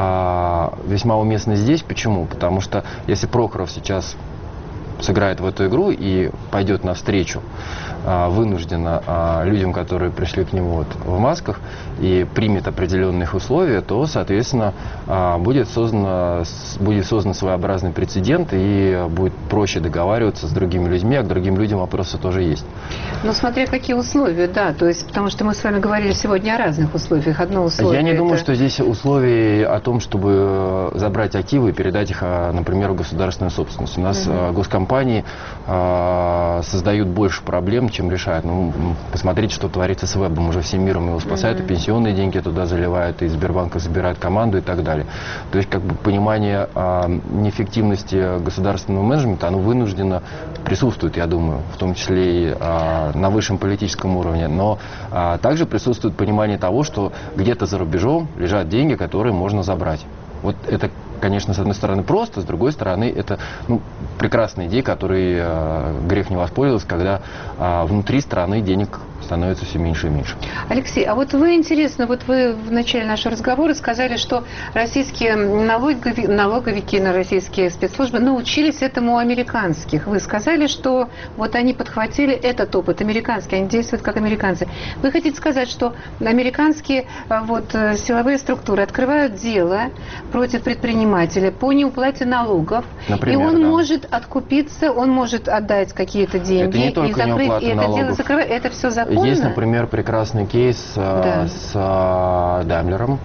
а, весьма уместна здесь. Почему? Потому что если Прохоров сейчас сыграет в эту игру и пойдет навстречу а, вынужденно а, людям, которые пришли к нему вот, в масках, и примет определенных условия, то, соответственно, а, будет, создано, будет создан своеобразный прецедент, и будет проще договариваться с другими людьми, а к другим людям вопросы тоже есть. Ну, смотря какие условия, да, то есть, потому что мы с вами говорили сегодня о разных условиях. Одно условие... Я не это... думаю, что здесь условия о том, чтобы забрать активы и передать их, например, в государственную собственность. У нас угу. госкомпании а, создают больше проблем, чем решают. Ну, посмотрите, что творится с вебом. Уже всем миром его спасают, mm-hmm. и пенсионные деньги туда заливают, и Сбербанк забирает команду и так далее. То есть, как бы, понимание а, неэффективности государственного менеджмента, оно вынуждено присутствует, я думаю, в том числе и а, на высшем политическом уровне. Но а, также присутствует понимание того, что где-то за рубежом лежат деньги, которые можно забрать. Вот это, конечно, с одной стороны просто, с другой стороны это ну, прекрасная идея, которой э, грех не воспользовался, когда э, внутри страны денег становится все меньше и меньше. Алексей, а вот вы, интересно, вот вы в начале нашего разговора сказали, что российские налоговики, налоговики на российские спецслужбы научились этому у американских. Вы сказали, что вот они подхватили этот опыт американский, они действуют как американцы. Вы хотите сказать, что американские вот, силовые структуры открывают дело против предпринимателя по неуплате налогов, Например, и он да. может откупиться, он может отдать какие-то деньги это не только и закрыть, и это налогов. дело закрывать. Это все законно? Есть, например, прекрасный кейс да. с а, Даймлером,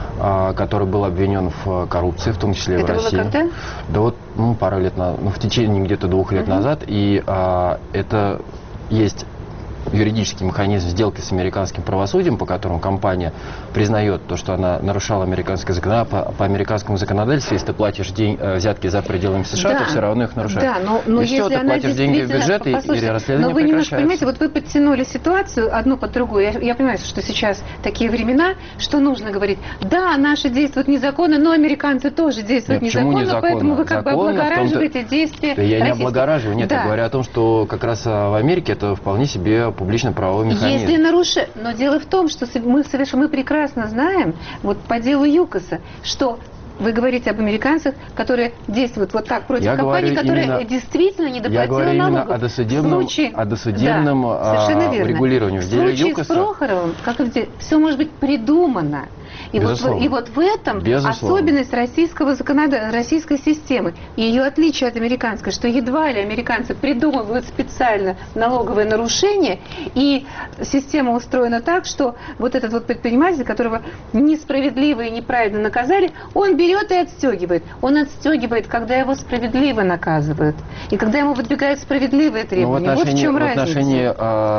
а, который был обвинен в коррупции, в том числе это в России. Это было когда? Да вот, ну, пару лет назад, ну, в течение где-то двух лет uh-huh. назад. И а, это есть юридический механизм сделки с американским правосудием, по которому компания признает то, что она нарушала американское законодательство. По, по американскому законодательству, если ты платишь день, взятки за пределами США, да, то все равно их нарушают. Да, но, но и все, если ты платишь деньги в бюджет, и, и расследование но вы немножко прекращается. Понимаете, вот вы подтянули ситуацию одну под другой. Я, я понимаю, что сейчас такие времена, что нужно говорить, да, наши действуют незаконно, но американцы тоже действуют нет, незаконно, незаконно, поэтому вы как законно, бы облагораживаете том-то... действия да я российских. не облагораживаю, нет, да. я говорю о том, что как раз в Америке это вполне себе публично-правовой механизм. Если нарушать, но дело в том, что мы совершенно, мы прекрасно знаем, вот по делу ЮКОСа, что вы говорите об американцах, которые действуют вот так против я компании, которая именно, действительно не доплатила я говорю налогов. Именно о досудебном, случае, о досудебном да, а, урегулировании. В случае с Прохоровым, как и все может быть придумано. И вот, и вот в этом Безусловно. особенность российского законодательства, российской системы, и ее отличие от американской, что едва ли американцы придумывают специально налоговые нарушения, и система устроена так, что вот этот вот предприниматель, которого несправедливо и неправильно наказали, он берет и отстегивает. Он отстегивает, когда его справедливо наказывают, и когда ему выдвигают справедливые требования. Вот в чем разница. В отношении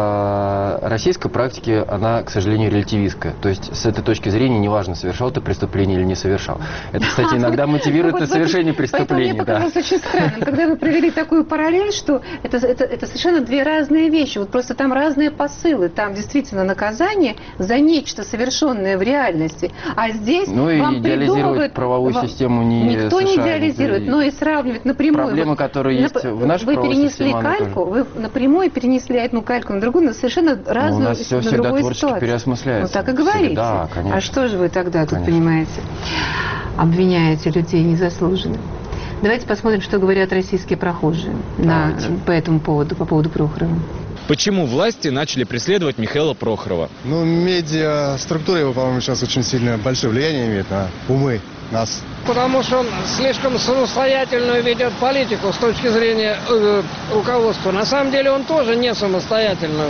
э, российской практики она, к сожалению, релятивистская. То есть с этой точки зрения не важно, совершал ты преступление или не совершал. Это, кстати, иногда мотивирует на совершение преступления. Поэтому мне показалось очень странным, когда вы провели такую параллель, что это, это, это совершенно две разные вещи. Вот просто там разные посылы. Там действительно наказание за нечто совершенное в реальности. А здесь ну и вам идеализировать правовую вам, систему не никто США, не идеализирует, но и сравнивать напрямую. Проблемы, которые есть в нашей вы правовой перенесли системе, кальку, вы напрямую перенесли одну кальку на другую, на совершенно разную, ну, у нас все на всегда другую творчески ситуацию. переосмысляется. Ну так и говорите. Всегда, конечно. А что же вы тогда тут конечно. понимаете? Обвиняете людей незаслуженно. Давайте посмотрим, что говорят российские прохожие на, по этому поводу, по поводу Прохорова. Почему власти начали преследовать Михаила Прохорова? Ну, медиа, структура его, по-моему, сейчас очень сильно большое влияние имеет на умы нас. Потому что он слишком самостоятельную ведет политику с точки зрения э, руководства. На самом деле он тоже не самостоятельную.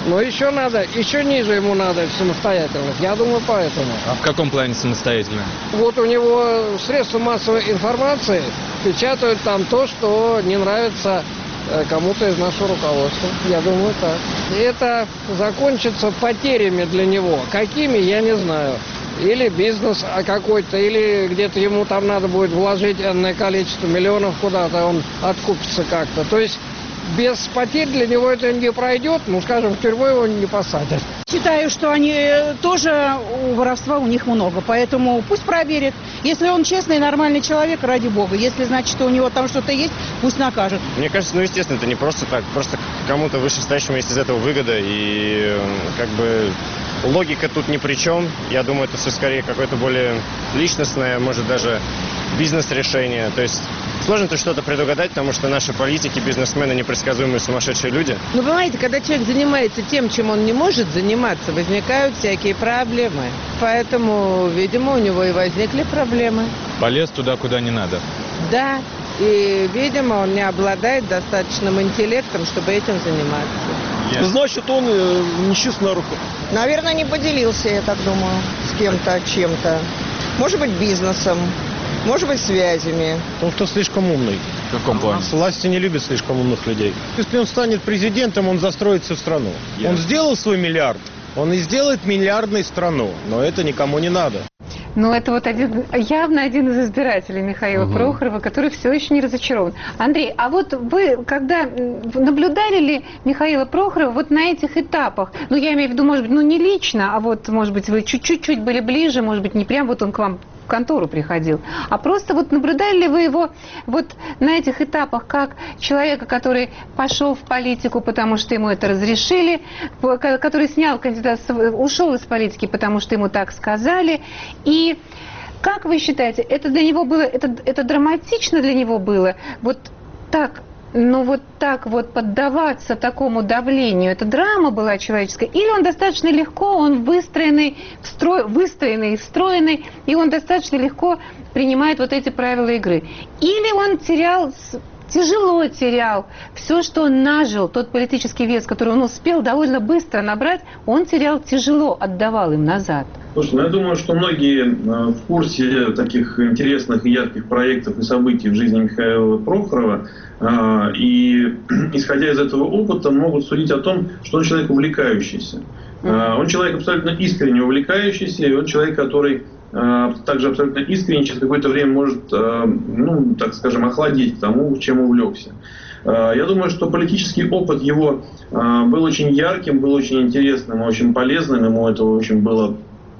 Но еще надо, еще ниже ему надо самостоятельность. Я думаю, поэтому. А в каком плане самостоятельно? Вот у него средства массовой информации печатают там то, что не нравится кому-то из нашего руководства. Я думаю, так. И это закончится потерями для него. Какими, я не знаю. Или бизнес какой-то, или где-то ему там надо будет вложить энное количество миллионов куда-то, он откупится как-то. То есть без потерь для него это не пройдет, ну, скажем, в тюрьму его не посадят. Считаю, что они тоже, воровства у них много, поэтому пусть проверят. Если он честный и нормальный человек, ради бога. Если, значит, что у него там что-то есть, пусть накажут. Мне кажется, ну, естественно, это не просто так. Просто кому-то вышестоящему есть из этого выгода. И, как бы, логика тут ни при чем. Я думаю, это все скорее какое-то более личностное, может, даже бизнес-решение. То есть сложно тут что-то предугадать, потому что наши политики, бизнесмены, непредсказуемые сумасшедшие люди. Ну, понимаете, когда человек занимается тем, чем он не может заниматься, возникают всякие проблемы. Поэтому, видимо, у него и возникли проблемы. Полез туда, куда не надо. Да, и, видимо, он не обладает достаточным интеллектом, чтобы этим заниматься. Yes. Значит, он э, нечист на руку. Наверное, не поделился, я так думаю, с кем-то, чем-то. Может быть, бизнесом. Может быть, связями. Он кто слишком умный. В каком плане? Власти не любят слишком умных людей. Если он станет президентом, он застроит всю страну. Yes. Он сделал свой миллиард, он и сделает миллиардной страну. Но это никому не надо. Ну, это вот один, явно один из избирателей Михаила угу. Прохорова, который все еще не разочарован. Андрей, а вот вы, когда наблюдали ли Михаила Прохорова вот на этих этапах? Ну, я имею в виду, может быть, ну, не лично, а вот, может быть, вы чуть-чуть были ближе, может быть, не прям вот он к вам в контору приходил, а просто вот наблюдали ли вы его вот на этих этапах как человека, который пошел в политику, потому что ему это разрешили, который снял кандидатство, ушел из политики, потому что ему так сказали, и как вы считаете, это для него было, это, это драматично для него было, вот так, ну вот так вот поддаваться такому давлению, это драма была человеческая, или он достаточно легко, он выстроенный, встро... выстроенный, встроенный, и он достаточно легко принимает вот эти правила игры. Или он терял, тяжело терял все, что он нажил, тот политический вес, который он успел довольно быстро набрать, он терял тяжело, отдавал им назад. Слушай, ну я думаю, что многие в курсе таких интересных и ярких проектов и событий в жизни Михаила Прохорова, и исходя из этого опыта могут судить о том, что он человек увлекающийся. Он человек абсолютно искренне увлекающийся, и он человек, который также абсолютно искренне через какое-то время может, ну, так скажем, охладеть к тому, чем увлекся. Я думаю, что политический опыт его был очень ярким, был очень интересным, очень полезным, ему это очень было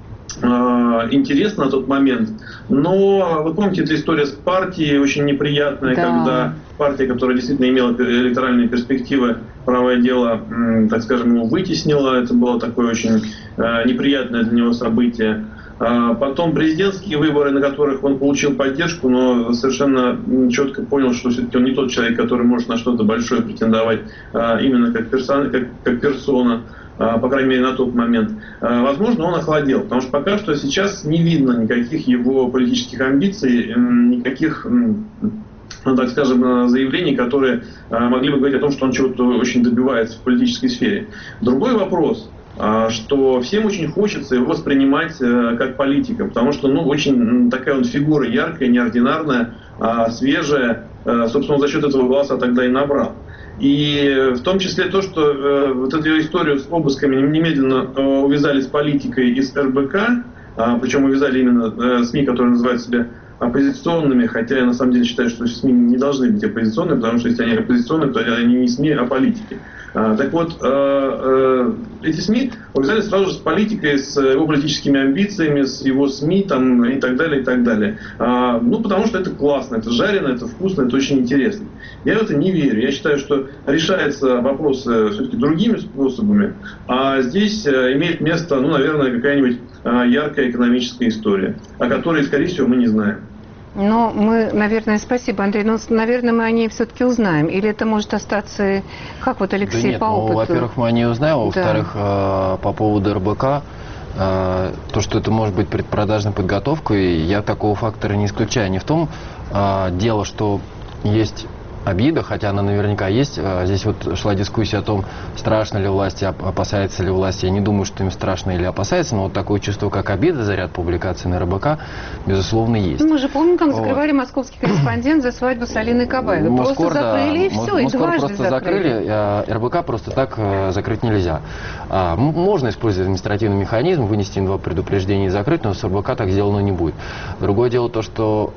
интересно на тот момент, но вы помните, эта история с партией очень неприятная, да. Когда партия, которая действительно имела электоральные перспективы, правое дело, так скажем, его вытеснила, это было такое очень неприятное для него событие. Потом президентские выборы, на которых он получил поддержку, но совершенно четко понял, что все-таки он не тот человек, который может на что-то большое претендовать именно как персона, как, как персона. По крайней мере, на тот момент. Возможно, он охладел, потому что пока что сейчас не видно никаких его политических амбиций, никаких, ну, так скажем, заявлений, которые могли бы говорить о том, что он чего-то очень добивается в политической сфере. Другой вопрос, что всем очень хочется его воспринимать как политика, потому что, ну, очень такая он фигура яркая, неординарная, свежая, собственно, за счет этого голоса тогда и набрал. И в том числе то, что э, вот эту историю с обысками немедленно э, увязали с политикой из эр бэ ка, э, причем увязали именно э, СМИ, которые называют себя оппозиционными, хотя я на самом деле считаю, что СМИ не должны быть оппозиционными, потому что если они оппозиционные, то они не СМИ, а политики. А, так вот, э, э, эти СМИ увязали сразу же с политикой, с его политическими амбициями, с его СМИ там, и так далее, и так далее. А, ну, потому что это классно, это жарено, это вкусно, это очень интересно. Я в это не верю. Я считаю, что решается вопрос все-таки другими способами, а здесь имеет место, ну, наверное, какая-нибудь яркая экономическая история, о которой, скорее всего, мы не знаем. Ну, мы, наверное, спасибо, Андрей, но, наверное, мы о ней все-таки узнаем. Или это может остаться, как вот Алексей да нет, по опыту? Ну, во-первых, мы о ней узнаем, а во-вторых, да. по поводу эр бэ ка, то, что это может быть предпродажной подготовкой, я такого фактора не исключаю. Не в том дело, что есть обида, хотя она наверняка есть. Здесь вот шла дискуссия о том, страшно ли власти, опасается ли власти. Я не думаю, что им страшно или опасается, но вот такое чувство, как обида за ряд публикаций на РБК, безусловно, есть. Мы же помним, как закрывали вот. Московский корреспондент за свадьбу с Алиной Кабаевой. Москор, просто закрыли да, и все, и дважды просто закрыли. закрыли. РБК просто так закрыть нельзя. Можно использовать административный механизм, вынести им два предупреждения и закрыть, но с РБК так сделано не будет. Другое дело то,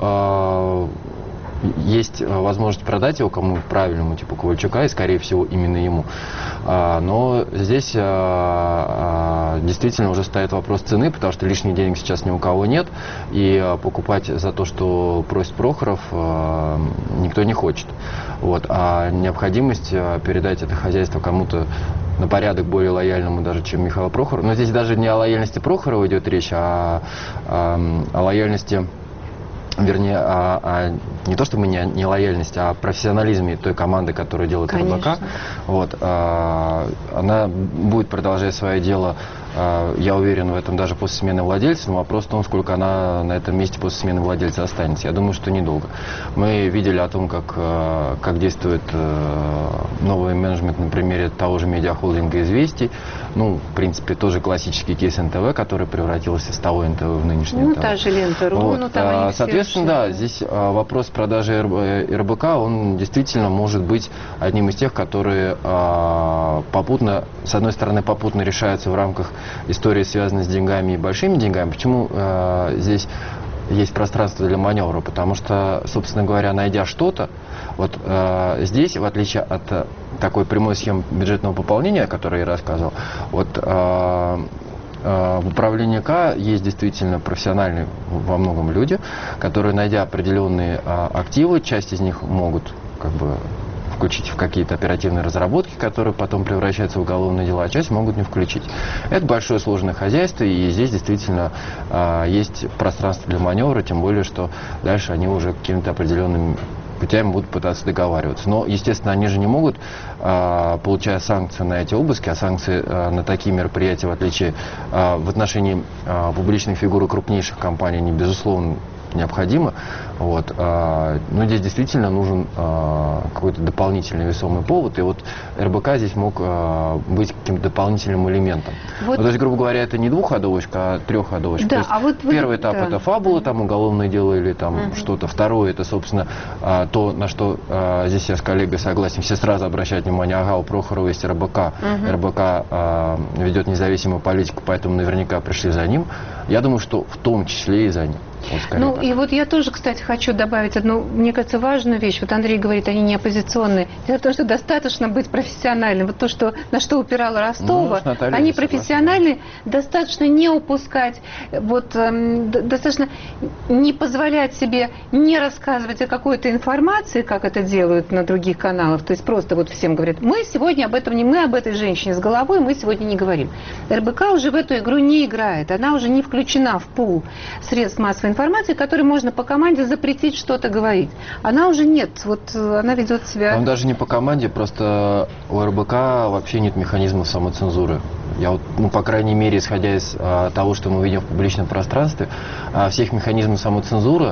что есть возможность продать его кому правильному, типу Ковальчука, и, скорее всего, именно ему. Но здесь действительно уже стоит вопрос цены, потому что лишних денег сейчас ни у кого нет, и покупать за то, что просит Прохоров, никто не хочет. Вот. А необходимость передать это хозяйство кому-то на порядок более лояльному даже, чем Михаил Прохоров. Но здесь даже не о лояльности Прохорова идет речь, а о, о лояльности, вернее, о, о, не то чтобы не, не лояльности, а о профессионализме той команды, которая делает РБК. Вот, а, она будет продолжать свое дело, а, я уверен в этом, даже после смены владельца. Но вопрос в том, сколько она на этом месте после смены владельца останется. Я думаю, что недолго. Мы видели о том, как, как действует новый менеджмент на примере того же медиахолдинга «Известий». Ну, в принципе, тоже классический кейс эн тэ вэ, который превратился с того эн тэ вэ в нынешний эн тэ вэ. Ну, та же Лента.ру, вот. Ну, там они Соответственно, все да, здесь а, вопрос продажи РБК, он действительно может быть одним из тех, которые а, попутно, с одной стороны, попутно решаются в рамках истории, связанной с деньгами и большими деньгами. Почему а, здесь есть пространство для маневра? Потому что, собственно говоря, найдя что-то, вот э, здесь, в отличие от э, такой прямой схемы бюджетного пополнения, о которой я рассказывал, вот э, э, в управлении К есть действительно профессиональные во многом люди, которые, найдя определенные э, активы, часть из них могут как бы включить в какие-то оперативные разработки, которые потом превращаются в уголовные дела, а часть могут не включить. Это большое сложное хозяйство, и здесь действительно э, есть пространство для маневра, тем более, что дальше они уже какими-то определенными путями будут пытаться договариваться. Но, естественно, они же не могут, э, получая санкции на эти обыски, а санкции э, на такие мероприятия, в отличие э, в отношении э, публичных фигур и крупнейших компаний, они, безусловно, необходимо. Вот. А, но здесь действительно нужен а, какой-то дополнительный весомый повод, и вот РБК здесь мог а, быть каким-то дополнительным элементом. Вот. Ну, то есть, грубо говоря, это не двухходовочка, а трехходовочка. Да, то есть, а вот первый вы... этап да. это фабула, там уголовное дело или там uh-huh. что-то. Второе это, собственно, а, то, на что а, здесь я с коллегой согласен, все сразу обращают внимание, ага, у Прохорова есть РБК, uh-huh. РБК а, ведет независимую политику, поэтому наверняка пришли за ним. Я думаю, что в том числе и за ним. Вот, ну так. и вот я тоже, кстати, хочу добавить одну, мне кажется, важную вещь. Вот Андрей говорит, они не оппозиционные. Дело в том, что достаточно быть профессиональным. Вот то, что, на что упирала Ростова, ну, Наталья, они профессиональные, достаточно не упускать, вот, эм, достаточно не позволять себе не рассказывать о какой-то информации, как это делают на других каналах. То есть просто вот всем говорят, мы сегодня об этом не, мы об этой женщине с головой, мы сегодня не говорим. РБК уже в эту игру не играет, она уже не включена в пул средств массовой информации, которой можно по команде запретить что-то говорить. Она уже нет, вот она ведет себя... Он даже не по команде, просто у РБК вообще нет механизмов самоцензуры. Я вот, ну, по крайней мере, исходя из а, того, что мы видим в публичном пространстве, а, всех механизмов самоцензуры,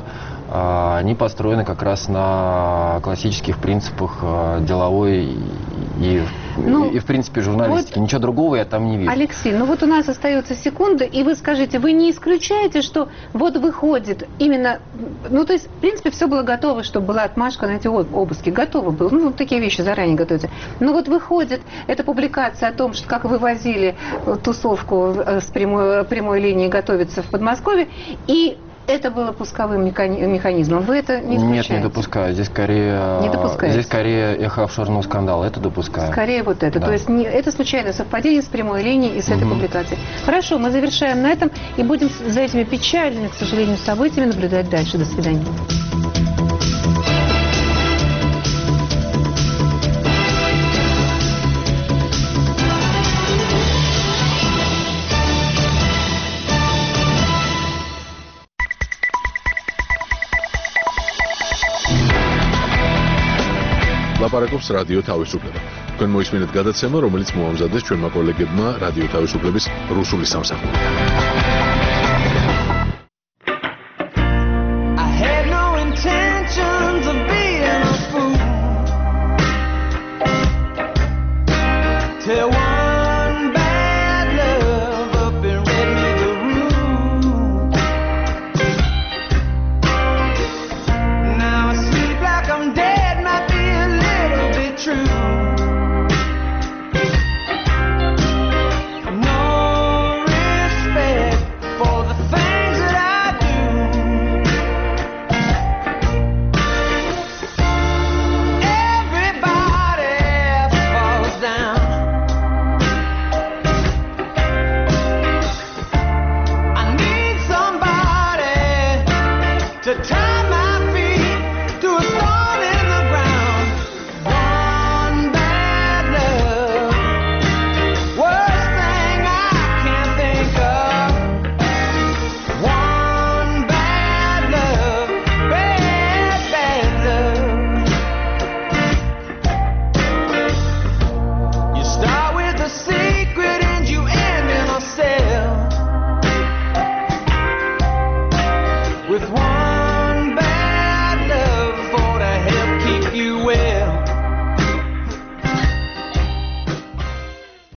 а, они построены как раз на классических принципах а, деловой и, и, ну, и, в принципе, журналистики. Вот, ничего другого я там не вижу. Алексей, ну вот у нас остается секунда, и вы скажите, вы не исключаете, что вот выходит именно, ну то есть, в принципе, все было готово, чтобы была отмашка на эти обыски, готово было, ну вот такие вещи заранее готовятся. Но вот выходит эта публикация о том, что как вывозили тусовку с прямой, прямой линии готовиться в Подмосковье, и это было пусковым механизмом. Вы это не исключаете? Нет, не допускаю. Здесь скорее, не здесь скорее эхо офшорного скандала. Это допускаю. Скорее вот это. Да. То есть не, это случайное совпадение с прямой линией и с этой угу. публикацией. Хорошо, мы завершаем на этом и будем за этими печальными, к сожалению, событиями наблюдать дальше. До свидания. ლაპარაკობს რადიო თავისუფლება. თქვენ მოისმინეთ გადაცემა, რომელიც მოამზადეს ჩვენმა კოლეგებმა რადიო თავისუფლების რუსული სამსახური.